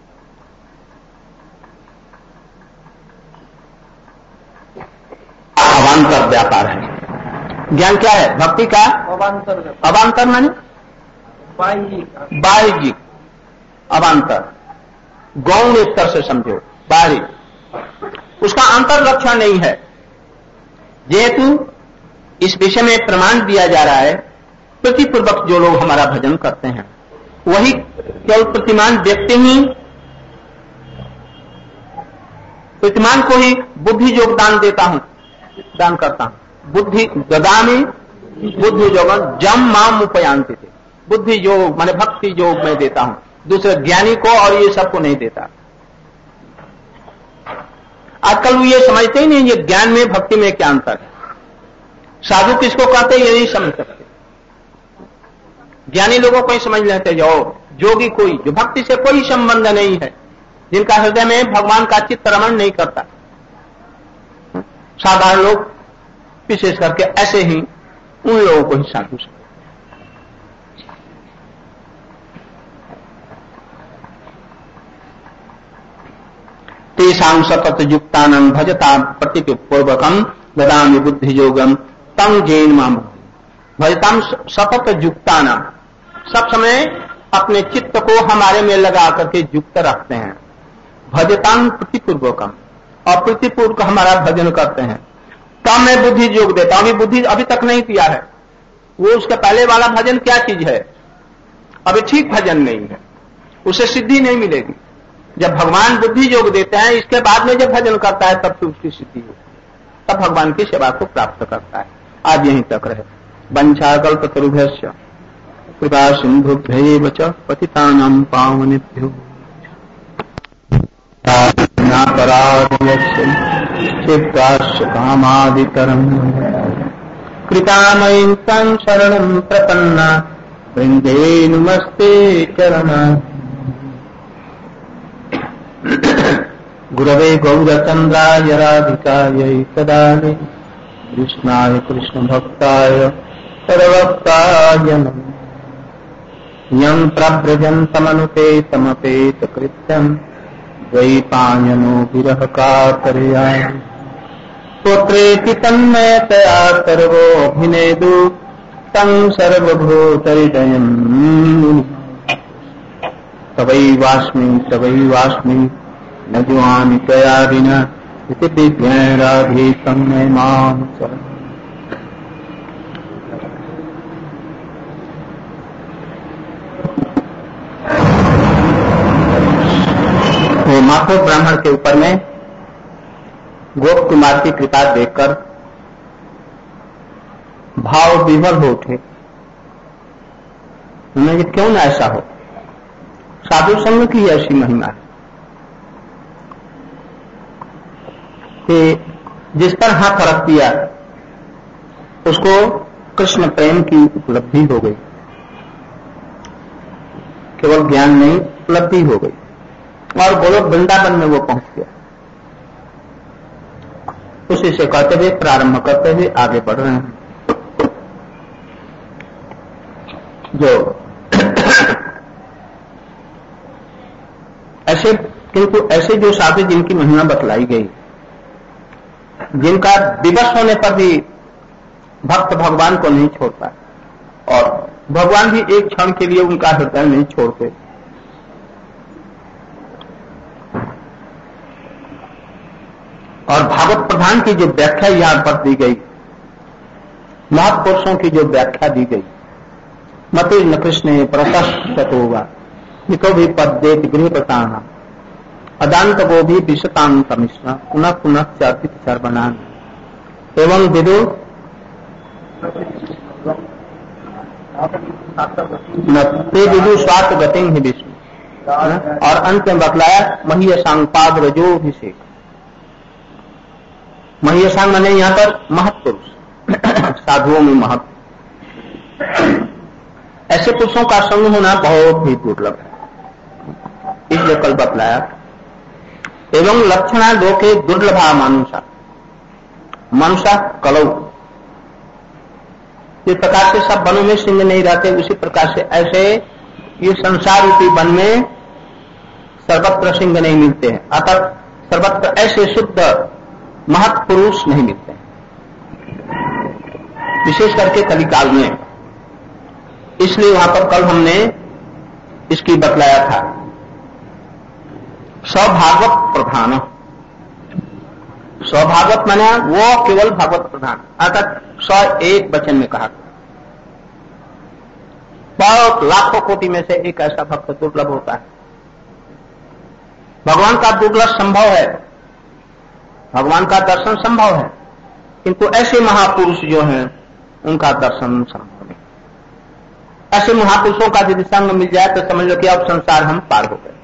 अवान्तर व्यापार है। ज्ञान क्या है? भक्ति का अवान्तर माने बाह्यिक अवान्तर, गौण एक तरह से समझो, बाहरी। उसका अंतर लक्षण नहीं है। जेहेतु इस विषय में प्रमाण दिया जा रहा है, प्रतिपूर्वक जो लोग हमारा भजन करते हैं वही केवल प्रतिमान व्यक्ति ही, प्रतिमान को ही बुद्धि योगदान देता हूं, दान करता हूं। बुद्धि ददामी बुद्धि योग जम माम उपयांति थे। बुद्धि योग माने भक्ति योग में देता हूं, दूसरे ज्ञानी को और ये सबको नहीं देता। आजकल वो ये समझते ही नहीं ये ज्ञान में भक्ति में क्या अंतर है। साधु किसको कहते हैं ये नहीं समझ सकते। ज्ञानी लोगों को ही समझ लेते जो जोगी कोई जो भक्ति से कोई संबंध नहीं है, जिनका हृदय में भगवान का चित्त रमण नहीं करता। साधारण लोग विशेष करके ऐसे ही उन लोगों को ही साधु समझते। तेषां सतत युक्तानां भजता प्रतिपूर्वकम ददामि बुद्धि योगम तंग जैन माम भजताम सतत युक्तानां, सब समय अपने चित्त को हमारे में लगा करके युक्त रखते हैं। भजताम प्रतिपूर्वकम, और प्रतिपूर्वक हमारा भजन करते हैं। तब मैं बुद्धि योग देता हूं। अभी बुद्धि अभी तक नहीं किया है, वो उसका पहले वाला भजन क्या चीज है, अभी ठीक भजन नहीं है, उसे सिद्धि नहीं मिलेगी। जब भगवान बुद्धि योग देते हैं, इसके बाद में जब भजन करता है तब फिर उसकी सिद्धि होती है, तब भगवान की सेवा को प्राप्त करता है। आज यहीं तक रहे। वंशाकल्पतरुभ्यश्च कृपा सिन्धुभ्यैव च पतितानां पावनेभ्यो क्षिप्ताश्च कामादितरम् कृपामयीं तां शरणं प्रपन्ना वृन्दे नमस्ते चरणा। गुरवे गौरचन्द्राय राधिकायै तदानि कृष्णाय कृष्णभक्ताय सर्वभक्ताय नमः। यं प्रव्रजन्तमनुपेतमपेतकृत्यम् द्वैपायनो विरह कातरयामि। पुत्रेति तन्मयतया सर्वोऽभिनेदु तं सर्वभूतहृदयम् तवैवास्मि न जुआमि त्वया विना इति विज्ञाय राधे तन्मय मां शरणं। माधव ब्राह्मण के ऊपर में गोप कुमार की कृपा देखकर भाव विभोर हो उठे। उन्होंने क्यों ना ऐसा हो, साधु संघ की ऐसी महिमा है कि जिस पर हाथ रख दिया उसको कृष्ण प्रेम की उपलब्धि हो गई, केवल ज्ञान नहीं, उपलब्धि हो गई और गोलोक वृंदावन में वो पहुंच गया। उसी से कहते हुए, प्रारंभ करते हुए आगे बढ़ रहे हैं। जो ऐसे, किंतु ऐसे जो साधु जिनकी महिमा बतलाई गई, जिनका दिवस होने पर भी भक्त भगवान को नहीं छोड़ता और भगवान भी एक क्षण के लिए उनका हृदय नहीं छोड़ते, और भागवत प्रधान की जो व्याख्या यहां पर दी गई, महापुरुषों की जो व्याख्या दी गई, मते न कृष्ण प्रतश्चत होगा हितो भी पद्येत गृह प्रताना अदांत गो भी विशतांत मिश्रा पुनः पुनः चार्थित सर्वनान एवं विदु ते विदु स्वार्थ गति ही विष्णु। और अंत में बतलाया महीयसांग पाद रजोभिषेक। महीयसांग माने यहां पर महत्पुरुष, साधुओं में महत्व। ऐसे पुरुषों का संग होना बहुत ही दुर्लभ है, इसलिए कल बतलाया। एवं लक्षणा लोके दुर्लभा मानुषा, मनुष्य कलौ। इस प्रकार से सब वनों में सिंह नहीं रहते, उसी प्रकार से ऐसे ये संसार रूपी वन में सर्वत्र सिंह नहीं मिलते हैं, अतः सर्वत्र ऐसे शुद्ध महत्पुरुष नहीं मिलते हैं, विशेष करके कलिकाल में। इसलिए वहां पर कल हमने इसकी बतलाया था, सौभागवत प्रधान। सौभागवत माने वो केवल भागवत प्रधान, अर्थात 101 वचन में कहा, बहुत लाखों कोटि में से एक ऐसा भक्त दुर्लभ होता है। भगवान का दुर्लभ संभव है, भगवान का दर्शन संभव है, किंतु ऐसे महापुरुष जो हैं उनका दर्शन संभव नहीं। ऐसे महापुरुषों का यदि संग मिल जाए तो समझ लो कि अब संसार हम पार हो गए,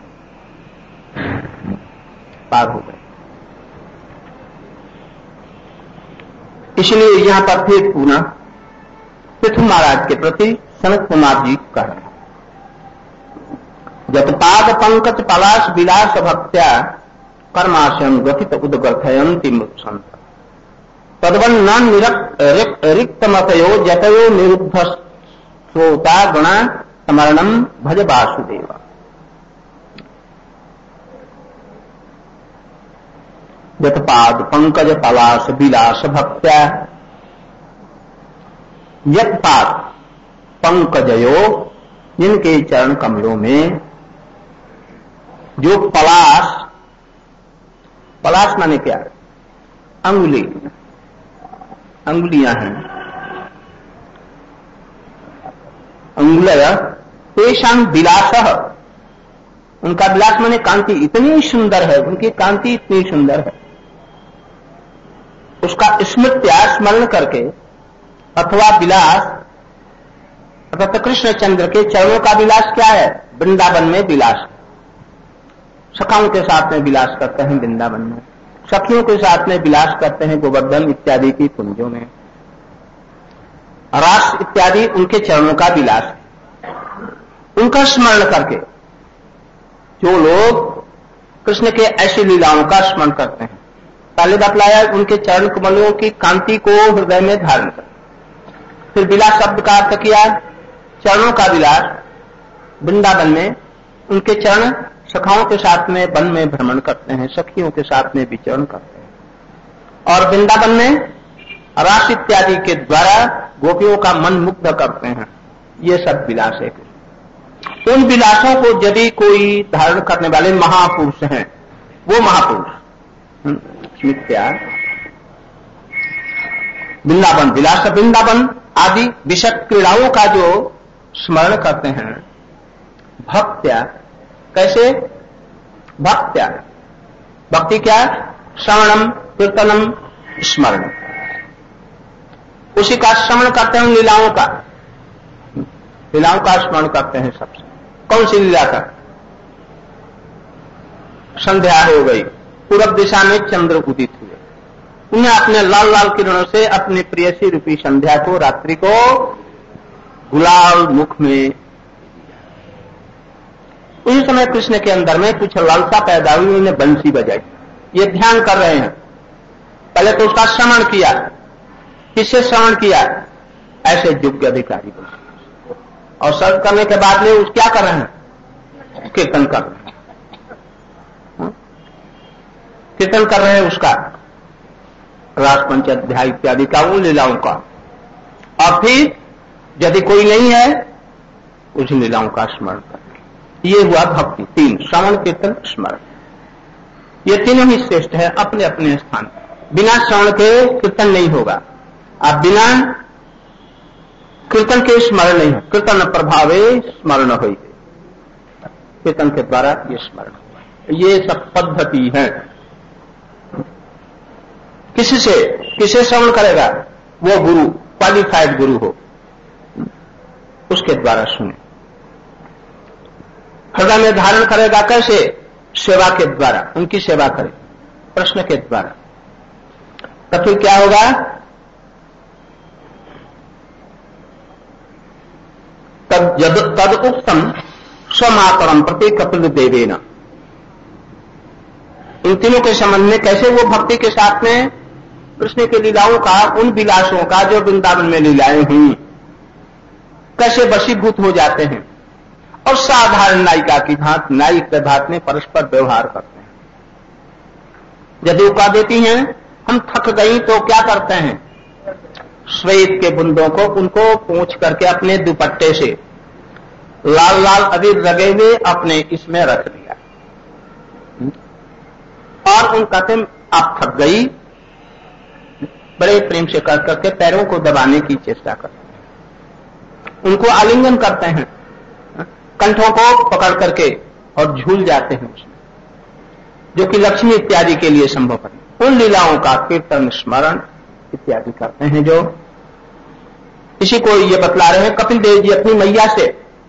पार हो गए। इसलिए यहां पर फिर पुनः पृथु महाराज के प्रति सनत कुमार जी कह रहे हैं, जतपाद पंकज पलाश विलास भक्त्या कर्माशयम ग्रथित उद्गर्थयन्ति मृत्संत तद्वन न रिक्त मतयो जतयो निरुद्ध श्रोता गुण समरणम भज वासुदेवा। यत्पाद पंकज पलाश विलास भक्त्या, यत्पाद पंकजयो, जिनके चरण कमलों में जो पलाश, पलाश माने क्या है? अंगुली, अंगुलियां हैं, अंगुलय तेषां विलासः, उनका विलास माने कांति इतनी सुंदर है, उनकी कांति इतनी सुंदर है, उसका स्मृत्या स्मरण करके अथवा विलास अर्थात कृष्णचंद्र के चरणों का विलास क्या है? वृंदावन में विलास, सखाओं के साथ में विलास करते हैं वृंदावन में, सखियों के साथ में विलास करते हैं गोवर्धन इत्यादि की कुंजों में, रास इत्यादि उनके चरणों का विलास है। उनका स्मरण करके जो लोग कृष्ण के ऐसी लीलाओं का स्मरण करते हैं, पहले बतलाया उनके चरण कमलों की कांति को हृदय में धारण कर, फिर विलास शब्द का अर्थ किया चरणों का विलास। वृंदावन में उनके चरण सखाओं के साथ में वन में भ्रमण करते हैं, सखियों के साथ में विचरण करते हैं, और वृंदावन में रास इत्यादि के द्वारा गोपियों का मन मुग्ध करते हैं। ये सब विलास है। उन विलासों को यदि कोई धारण करने वाले महापुरुष हैं, वो महापुरुष मिथ्या वृंदावन विलास, वृंदावन आदि विषय क्रीड़ाओं का जो स्मरण करते हैं, भक्त्या, कैसे? भक्त्या, भक्ति क्या? श्रवणम कीर्तनम स्मरण, उसी का श्रवण करते हैं, लीलाओं का, लीलाओं का स्मरण करते हैं सबसे। कौन सी लीला का? संध्या हो गई, पूरब दिशा में चंद्र उदित हुए, उन्हें अपने लाल लाल किरणों से अपने प्रेयसी रूपी संध्या को, रात्रि को गुलाल मुख में। उसी समय कृष्ण के अंदर में कुछ लालसा पैदा हुई, उन्हें बंसी बजाई। ये ध्यान कर रहे हैं। पहले तो उसका श्रवण किया। किससे श्रवण किया? ऐसे योग्य अधिकारी को। और श्रवण करने के बाद में उस क्या कर रहे हैं? कीर्तन कर रहे हैं। कीर्तन कर रहे हैं उसका, रास पंचाध्याय इत्यादि का, उन लीलाओं का। और फिर यदि कोई नहीं है, उस लीलाओं का स्मरण कर। ये हुआ भक्ति। 3 श्रवण, कीर्तन, स्मरण। ये तीनों ही श्रेष्ठ है अपने अपने स्थान। बिना श्रवण के कीर्तन नहीं होगा, आप बिना कीर्तन के स्मरण नहीं हो। कीर्तन प्रभावे स्मरण होई, कीर्तन के द्वारा ये स्मरण हुआ। ये सब पद्धति है। किसे श्रवण करेगा? वो गुरु, क्वालिफाइड गुरु हो, उसके द्वारा सुने। हृदय में धारण करेगा कैसे? सेवा के द्वारा, उनकी सेवा करे, प्रश्न के द्वारा। तो फिर क्या होगा? तद उत्तम स्वमातरम प्रति कपिल देवेन। इन तीनों के संबंध में कैसे वो भक्ति के साथ में कृष्ण की लीलाओं का, उन विलासों का जो वृंदावन में लीलाएं हुई, कैसे वशीभूत हो जाते हैं और साधारण नायिका की भांति, नायिक के भांति में परस्पर व्यवहार करते हैं। यदि उका देती हैं, हम थक गई तो क्या करते हैं? श्वेत के बुंदों को, उनको पोंछ करके अपने दुपट्टे से लाल लाल अबीर लगे हुए अपने इसमें रख दिया, और उन कहते आप थक गई, बड़े प्रेम से कर करके पैरों को दबाने की चेष्टा करते हैं, उनको आलिंगन करते हैं, कंठों को पकड़ करके और झूल जाते हैं उसमें, जो कि लक्ष्मी इत्यादि के लिए संभव है। उन लीलाओं का कीर्तन, स्मरण इत्यादि करते हैं। जो इसी को ये बतला रहे हैं कपिल देव जी अपनी मैया से।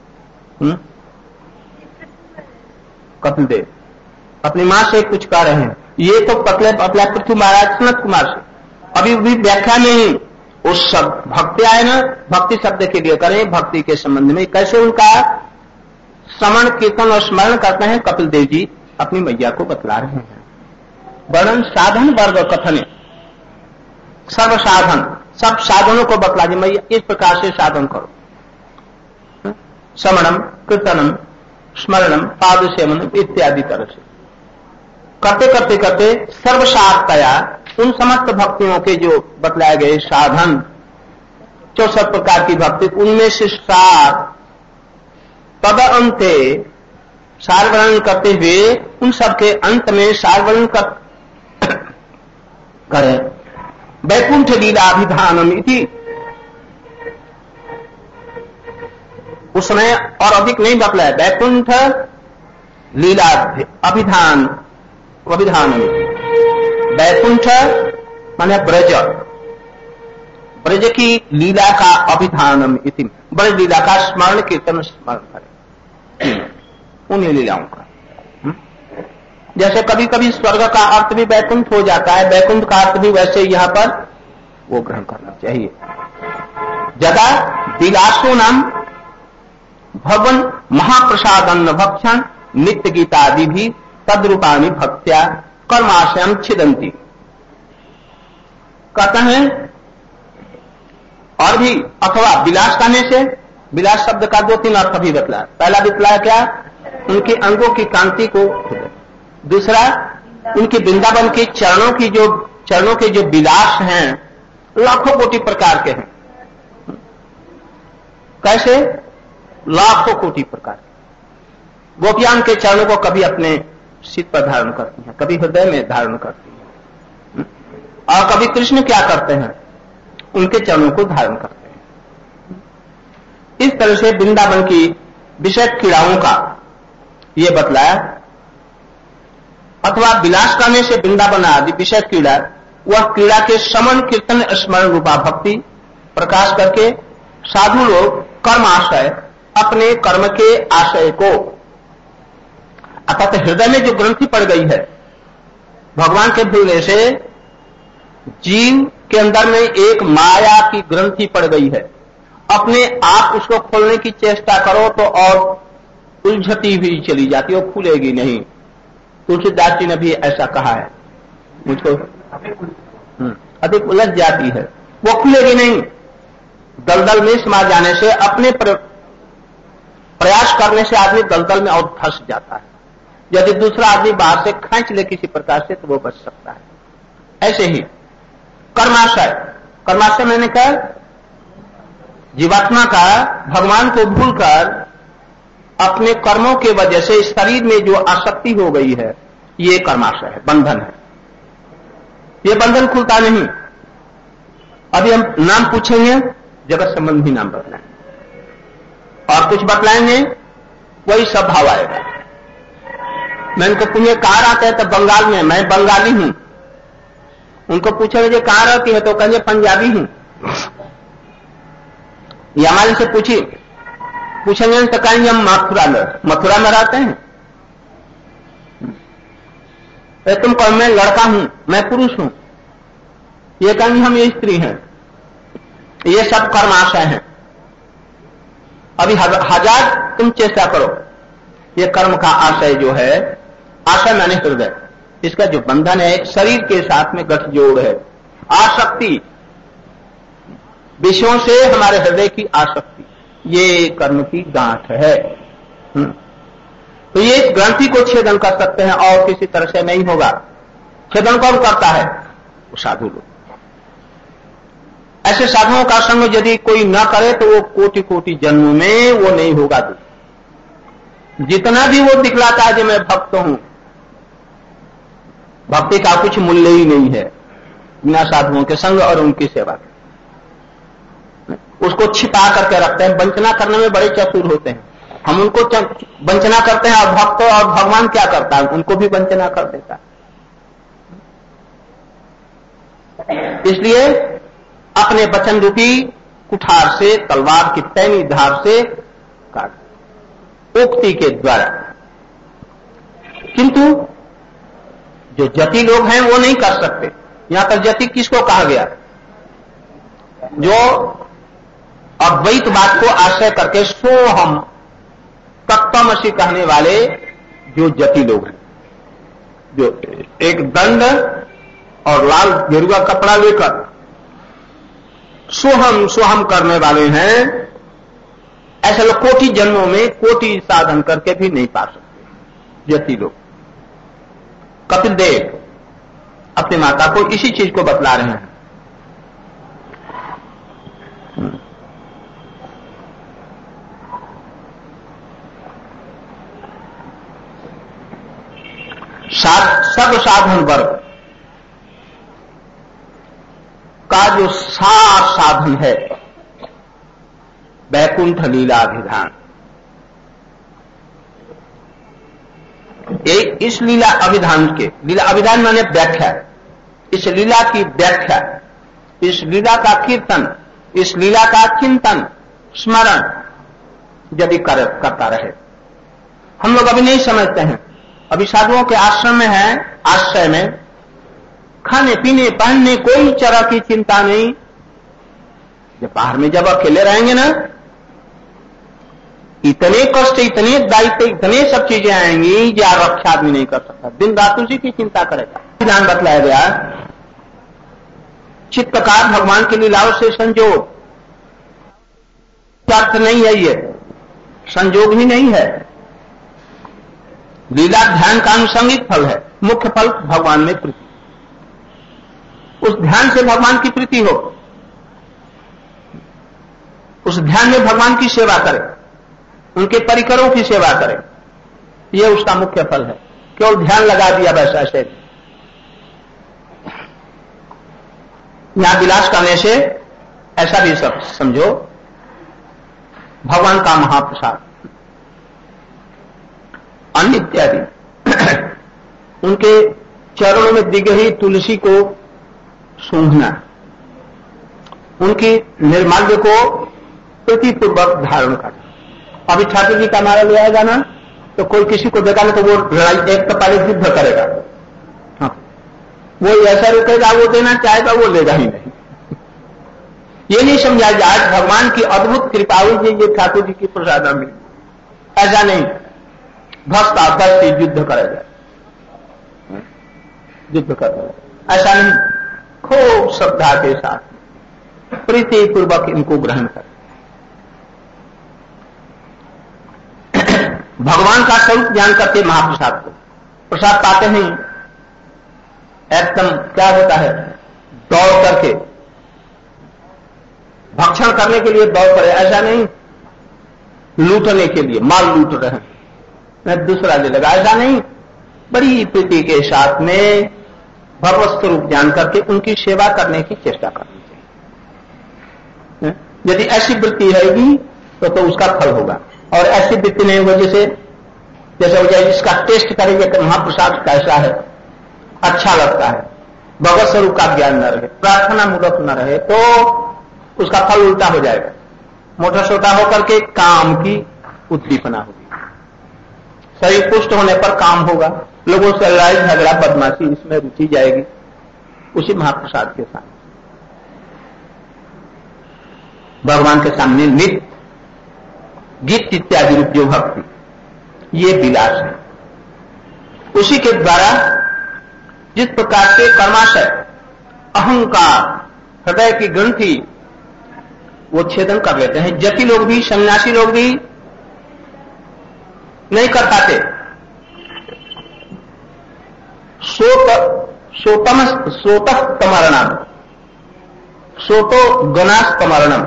कपिल देव अपनी मां से कुछ कह रहे हैं। ये तो पतले पृथ्वी महाराज सनत कुमार से अभी भी व्याख्या नहीं, उस शब्द भक्ति आए ना, भक्ति शब्द के लिए करें, भक्ति के संबंध में कैसे उनका श्रवण, कीर्तन और स्मरण करते हैं कपिल देव जी अपनी मैया को बतला रहे हैं। वर्णन साधन वर्ग कथन, सर्व साधन, सब साधनों को बतला दी। मैया इस प्रकार से साधन करो, श्रवणम, कीर्तनम, स्मरणम, पाद सेवनम इत्यादि तरह से करते करते करते सर्वसाधतया उन समस्त भक्तियों के जो बतलाए गए साधन, 64 प्रकार की भक्ति, उनमें से सार तद अंते सार वर्णन करते हुए उन सबके अंत में सार वर्णन करें वैकुंठ लीलाभिधानम इति। उसमें और अधिक नहीं बतलाया, वैकुंठ लीला अभिधान, अभिधानम, वैकुंठ माने ब्रज, ब्रज की लीला का अभिधानम इति, ब्रज लीला का स्मरण, कीर्तन, स्मरण करें उन्हीं लीलाओं का। जैसे कभी कभी स्वर्ग का अर्थ भी वैकुंठ हो जाता है, वैकुंठ का अर्थ भी वैसे यहां पर वो ग्रहण करना चाहिए। जदा विलासो नाम भवन महाप्रसादन भक्षण नित्य गीतादि भी तद्रूपाणी भक्त्या कर्माशयम छिदंती। कहते हैं और भी, अथवा विलास कहने से, विलास शब्द का 2-3 अर्थ भी बतलाया। पहला बतलाया क्या? उनके अंगों की कांति को, दूसरा उनके वृंदावन के चरणों के जो विलास हैं लाखों कोटि प्रकार के हैं। कैसे? लाखों कोटि प्रकार के। गोपियां के चरणों को कभी अपने सिर पर धारण करती हैं, कभी हृदय में धारण करती हैं, और कभी कृष्ण क्या करते हैं? उनके चरणों को धारण करते हैं। इस तरह से वृंदावन की विषय क्रीड़ाओं का ये बतलाया। अथवा विलास करने से वृंदावन आदि विषय क्रीड़ा, वह क्रीड़ा के श्रवण, कीर्तन, स्मरण रूपा भक्ति प्रकाश करके साधु लोग कर्म आशय, अपने कर्म के आशय को, अर्थात हृदय में जो ग्रंथि पड़ गई है भगवान के भूलने से, जीव के अंदर में एक माया की ग्रंथि पड़ गई है। अपने आप उसको खोलने की चेष्टा करो तो और उलझती हुई चली जाती है, वो खुलेगी नहीं। तुलसीदास जी ने भी ऐसा कहा है, मुझको अधिक उलझ जाती है, वो खुलेगी नहीं। दलदल में समा जाने से, अपने प्रयास करने से आदमी दलदल में और फंस जाता है। यदि दूसरा आदमी बाहर से खींच ले किसी प्रकार से तो वो बच सकता है। ऐसे ही कर्माशय मैंने कहा जीवात्मा का भगवान को भूलकर अपने कर्मों के वजह से शरीर में जो आसक्ति हो गई है, ये कर्माशय है, बंधन है। ये बंधन खुलता नहीं। अभी हम नाम पूछेंगे, जगत संबंधी नाम बतलाएंगे और कुछ बतलाएंगे, वही सब भाव आएगा। मैं उनको पूछे कहां रहते हैं, तो बंगाल में, मैं बंगाली हूं। उनको पूछेंगे कहां रहती है, तो कहेंगे पंजाबी हूं। या हमारे से पूछेंगे तो कहेंगे हम मथुरा में रहते हैं। तुम कहो मैं लड़का हूं, मैं पुरुष हूं, ये कहेंगे हम ये स्त्री हैं। ये सब कर्माशय हैं। अभी हजार तुम चेष्टा करो, ये कर्म का आशय जो है, आशय माने हृदय, इसका जो बंधन है शरीर के साथ में गठजोड़ है। आसक्ति, विषयों से हमारे हृदय की आसक्ति, ये कर्म की गांठ है। तो ये इस ग्रंथि को छेदन कर सकते हैं और किसी तरह से नहीं होगा। छेदन कौन करता है? वो साधु लोग। ऐसे साधुओं का संग यदि कोई न करे तो वो कोटि कोटि जन्मों में वो नहीं होगा। जितना भी वो दिखलाता है कि मैं भक्त हूं, भक्ति का कुछ मूल्य ही नहीं है बिना साधुओं के संग और उनकी सेवा के। उसको छिपा करके रखते हैं, वंचना करने में बड़े चतुर होते हैं। हम उनको वंचना करते हैं और भक्त और भगवान क्या करता है, उनको भी वंचना कर देता है। इसलिए अपने वचन रूपी कुठार से, तलवार की तैनी धार से काट, उक्ति के द्वारा। किंतु जो जति लोग हैं वो नहीं कर सकते। यहां पर जति किसको कहा गया? जो अद्वैत बात को आश्रय करके सोहम तत्वमसि कहने वाले जो जति लोग हैं, जो एक दंड और लाल गेरुआ कपड़ा लेकर सोहम सोहम करने वाले हैं, ऐसे लोग कोटि जन्मों में कोटि साधन करके भी नहीं पा सकते जति लोग। कपिल देव अपनी माता को इसी चीज को बतला रहे हैं। सब साधन वर्ग का जो सार साधन है वैकुंठ लीलाभिधान, इस लीला अभिधान के, लीला अभिधान माने व्याख्या, इस लीला की व्याख्या, इस लीला का कीर्तन, इस लीला का चिंतन स्मरण यदि करता रहे। हम लोग अभी नहीं समझते हैं। अभी साधुओं के आश्रम में है, आश्रय में खाने पीने पहनने कोई तरह की चिंता नहीं। जब बाहर में जब अकेले रहेंगे ना, इतने कष्ट, इतने दायित्व, इतने सब चीजें आएंगी जो रक्षा आदमी नहीं कर सकता। दिन रात उसी की चिंता करेगा। विधान बतलाया गया, चित्तकार भगवान की लीलाओं से संजोग, अर्थ नहीं है, ये संजोग ही नहीं है। लीला ध्यान का अनुषंगिक फल है, मुख्य फल भगवान में प्रीति। उस ध्यान से भगवान की प्रीति हो, उस ध्यान में भगवान की सेवा करें, उनके परिकरों की सेवा करें, यह उसका मुख्य फल है। केवल ध्यान लगा दिया वैसा ऐसे यहां विलास करने से ऐसा भी सब समझो भगवान का महाप्रसाद। अन्य इत्यादि उनके चरणों में दी गई तुलसी को सूंघना, उनकी निर्माल्य को प्रीतिपूर्वक धारण करना। अभी ठाकुर जी का नारा ले आएगा ना, तो कोई किसी को देखा ना तो वो लड़ाई एक तो पहले युद्ध करेगा। हाँ, वो ऐसा रुकेगा, वो देना चाहेगा वो लेगा ही नहीं। ये नहीं समझा कि आज भगवान की अद्भुत कृपा हुई कि ये ठाकुर जी की प्रसाद मिली, ऐसा नहीं। भक्त आपस से युद्ध करेगा, युद्ध करेगा, ऐसा नहीं। खूब श्रद्धा के साथ प्रीति पूर्वक इनको ग्रहण कर। भगवान का स्वरूप ज्ञान करके महाप्रसाद को प्रसाद पाते नहीं, एकदम क्या होता है, दौड़ करके भक्षण करने के लिए दौड़ पड़े, ऐसा नहीं। लूटने के लिए माल लूट रहे हैं, मैं दूसरा ले लगा, ऐसा नहीं। बड़ी प्रीति के साथ में भगवत स्वरूप जान करके उनकी सेवा करने की चेष्टा करनी चाहिए। यदि ऐसी वृत्ति रहेगी तो उसका फल होगा, और ऐसी वृत्ति नहीं होगी जैसे हो जाए इसका टेस्ट करेंगे कि महाप्रसाद कैसा है, अच्छा लगता है, भगवत स्वरूप का ज्ञान न रहे, प्रार्थना मूलक न रहे, तो उसका फल उल्टा हो जाएगा। मोटा छोटा होकर के काम की उद्दीपना होगी, शरीर पुष्ट होने पर काम होगा, लोगों से लड़ाई झगड़ा बदमाशी इसमें रुचि जाएगी उसी महाप्रसाद के साथ। भगवान के सामने नृत्य गीत इत्यादि रूप जो भक्ति, ये विलास है। उसी के द्वारा जिस प्रकार से कर्माशय, अहंकार, हृदय की ग्रंथि वो छेदन कर लेते हैं, जति लोग भी, सन्यासी लोग भी नहीं कर पाते। सोतस्तमरणम, सोतो गणास्तमरणम।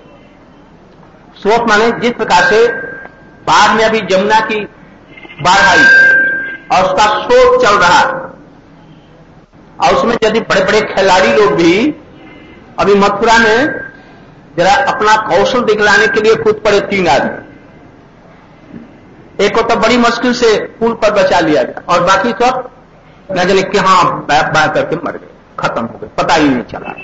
सोत माने जिस प्रकार से बाढ़ में अभी जमुना की बाढ़ आई और उसका शोध चल रहा, और उसमें यदि बड़े बड़े खिलाड़ी लोग भी अभी मथुरा में जरा अपना कौशल दिखलाने के लिए कूद पड़े, 3 आदमी, एक को तो बड़ी मुश्किल से पुल पर बचा लिया गया और बाकी सब न जाने कहां बाय करके मर गए, खत्म हो गए, पता ही नहीं चला।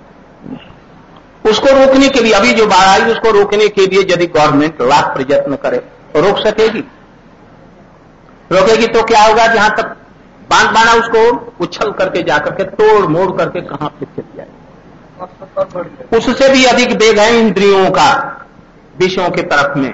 उसको रोकने के लिए, अभी जो बाढ़ आई उसको रोकने के लिए यदि गवर्नमेंट लाख प्रयत्न करे तो रोक सकेगी? रोकेगी तो क्या होगा, जहां तक बांध बाना उसको उछल करके जाकर के तोड़ मोड़ करके कहां पे चल जाए। उससे भी अधिक वेग है इंद्रियों का विषयों की तरफ में,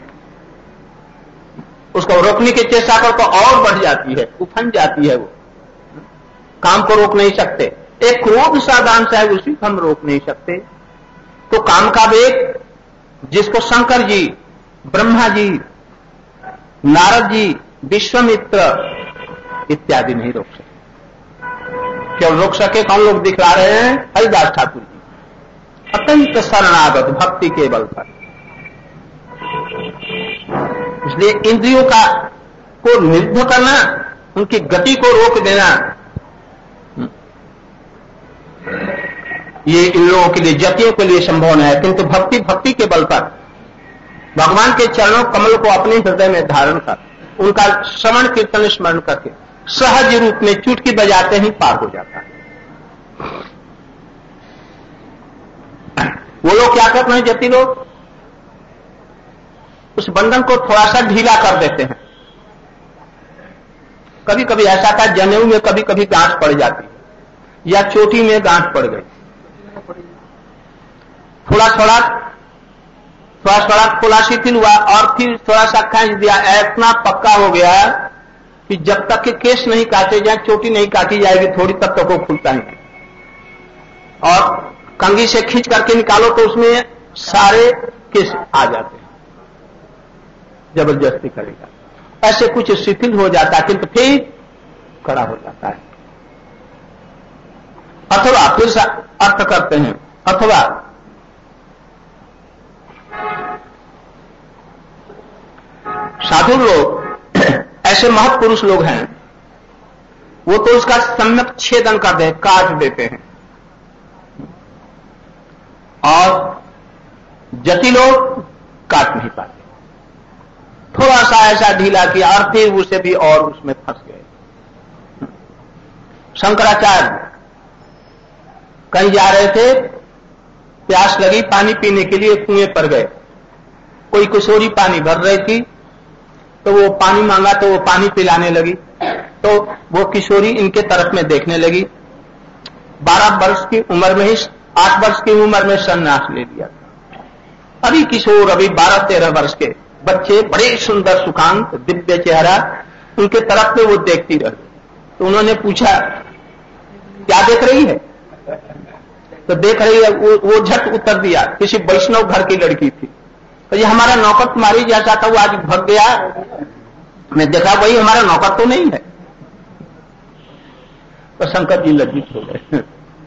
उसको रोकने की चेष्टा कर तो और बढ़ जाती है, उफन जाती है, वो काम को रोक नहीं सकते। एक क्रोध साधारण सा है, उसी को हम रोक नहीं सकते। तो काम का वेग जिसको शंकर जी, ब्रह्मा जी, नारद जी, विश्वामित्र इत्यादि नहीं रोक सके। क्यों रोक सके? कौन लोग दिखला रहे हैं? हरिदास ठाकुर जी, अत्यंत शरणागत भक्ति के बल पर। इसलिए इंद्रियों का को निरुद्ध करना, उनकी गति को रोक देना, ये इन लोगों के लिए, जतियों के लिए संभव नहीं है। किंतु भक्ति के बल पर भगवान के चरणों कमल को अपने हृदय में धारण कर, उनका श्रवण कीर्तन स्मरण करके सहज रूप में चुटकी बजाते ही पार हो जाता है। वो लोग क्या करते हैं, जति लोग उस बंधन को थोड़ा सा ढीला कर देते हैं। कभी कभी ऐसा था, जनेऊ में कभी कभी गांठ पड़ जाती है, या चोटी में गांठ पड़ गई, थोड़ा थोड़ा खोला शिथिल हुआ और फिर थोड़ा सा खींच दिया, इतना पक्का हो गया कि जब तक के केस नहीं काटे जाए, चोटी नहीं काटी जाएगी थोड़ी, तब तक वो खुलता ही नहीं। और कंघी से खींच करके निकालो तो उसमें सारे केस आ जाते हैं, जबरदस्ती करेगा, ऐसे कुछ शिथिल हो जाता है, किंतु फिर खड़ा हो जाता है। अथवा फिर अर्थ करते हैं, अथवा साधु लोग ऐसे महत्पुरुष लोग हैं, वो तो उसका सम्यक छेदन कर दे, काट देते हैं, और जति लोग काट नहीं पाते। थोड़ा सा ऐसा ढीला किया और फिर उसे भी और उसमें फंस गए। शंकराचार्य कहीं जा रहे थे, प्यास लगी, पानी पीने के लिए कुएं पर गए, कोई किशोरी पानी भर रही थी, तो वो पानी मांगा तो वो पानी पिलाने लगी, तो वो किशोरी इनके तरफ में देखने लगी, 12 वर्ष की उम्र में ही, 8 वर्ष की उम्र में संन्यास ले लिया था। अभी किशोर, अभी 12-13 वर्ष के बच्चे, बड़े सुंदर सुकांत दिव्य चेहरा, उनके तरफ में वो देखती रही। तो उन्होंने पूछा क्या देख रही है? तो देख रही है, वो झट उत्तर दिया, किसी वैष्णव घर की लड़की थी। तो ये हमारा नौकर तुम्हारी जैसा था, वो आज भाग गया, मैं देखा वही हमारा नौकर तो नहीं है। तो शंकर जी लज्जित हो गए।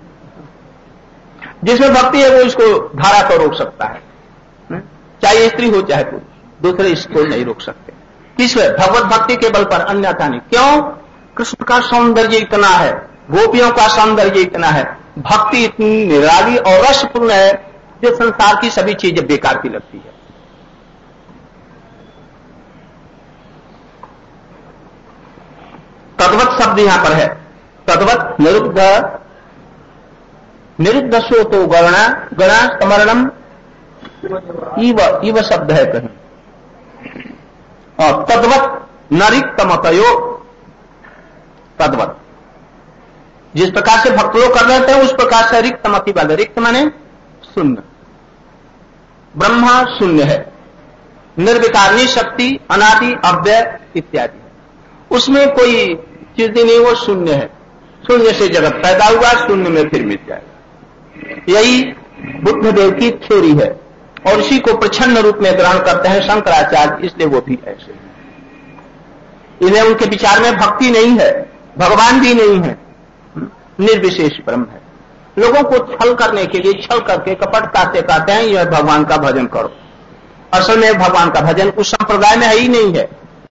जिसमें भक्ति है वो इसको धारा को रोक सकता है, चाहे स्त्री हो चाहे पुरुष, दूसरे इसको नहीं रोक सकते। किस भगवत भक्ति के बल पर, अन्यथा नहीं। क्यों? कृष्ण का सौंदर्य इतना है, गोपियों का सौंदर्य इतना है, भक्ति इतनी निराली और रसपूर्ण है, जो संसार की सभी चीजें बेकार की लगती है। तद्वत शब्द यहां पर है, तद्वत निरुद्ध सो तो गणा स्मरणम इव शब्द है कहीं, और तद्वत नरिक्तमतयो, तद्वत जिस प्रकार से भक्त लोग कर रहे थे उस प्रकार से रिक्तमति वाले, रिक्त माने शून्य, ब्रह्मा शून्य है, निर्विकार निशक्ति अनादि अव्यय इत्यादि है, उसमें कोई चीज नहीं, वो शून्य है। शून्य से जगत पैदा हुआ, शून्य में फिर मिट जाएगा। यही बुद्ध देव की थ्योरी है और इसी को प्रच्छन्न रूप में ग्रहण करते हैं शंकराचार्य, इसलिए वो भी ऐसे हैं। इन्हें उनके विचार में भक्ति नहीं है, भगवान भी नहीं है, निर्विशेष ब्रह्म है। लोगों को छल करने के लिए छल करके कपटता से कहते हैं यह भगवान का भजन करो। असल में भगवान का भजन उस संप्रदाय में है ही नहीं है।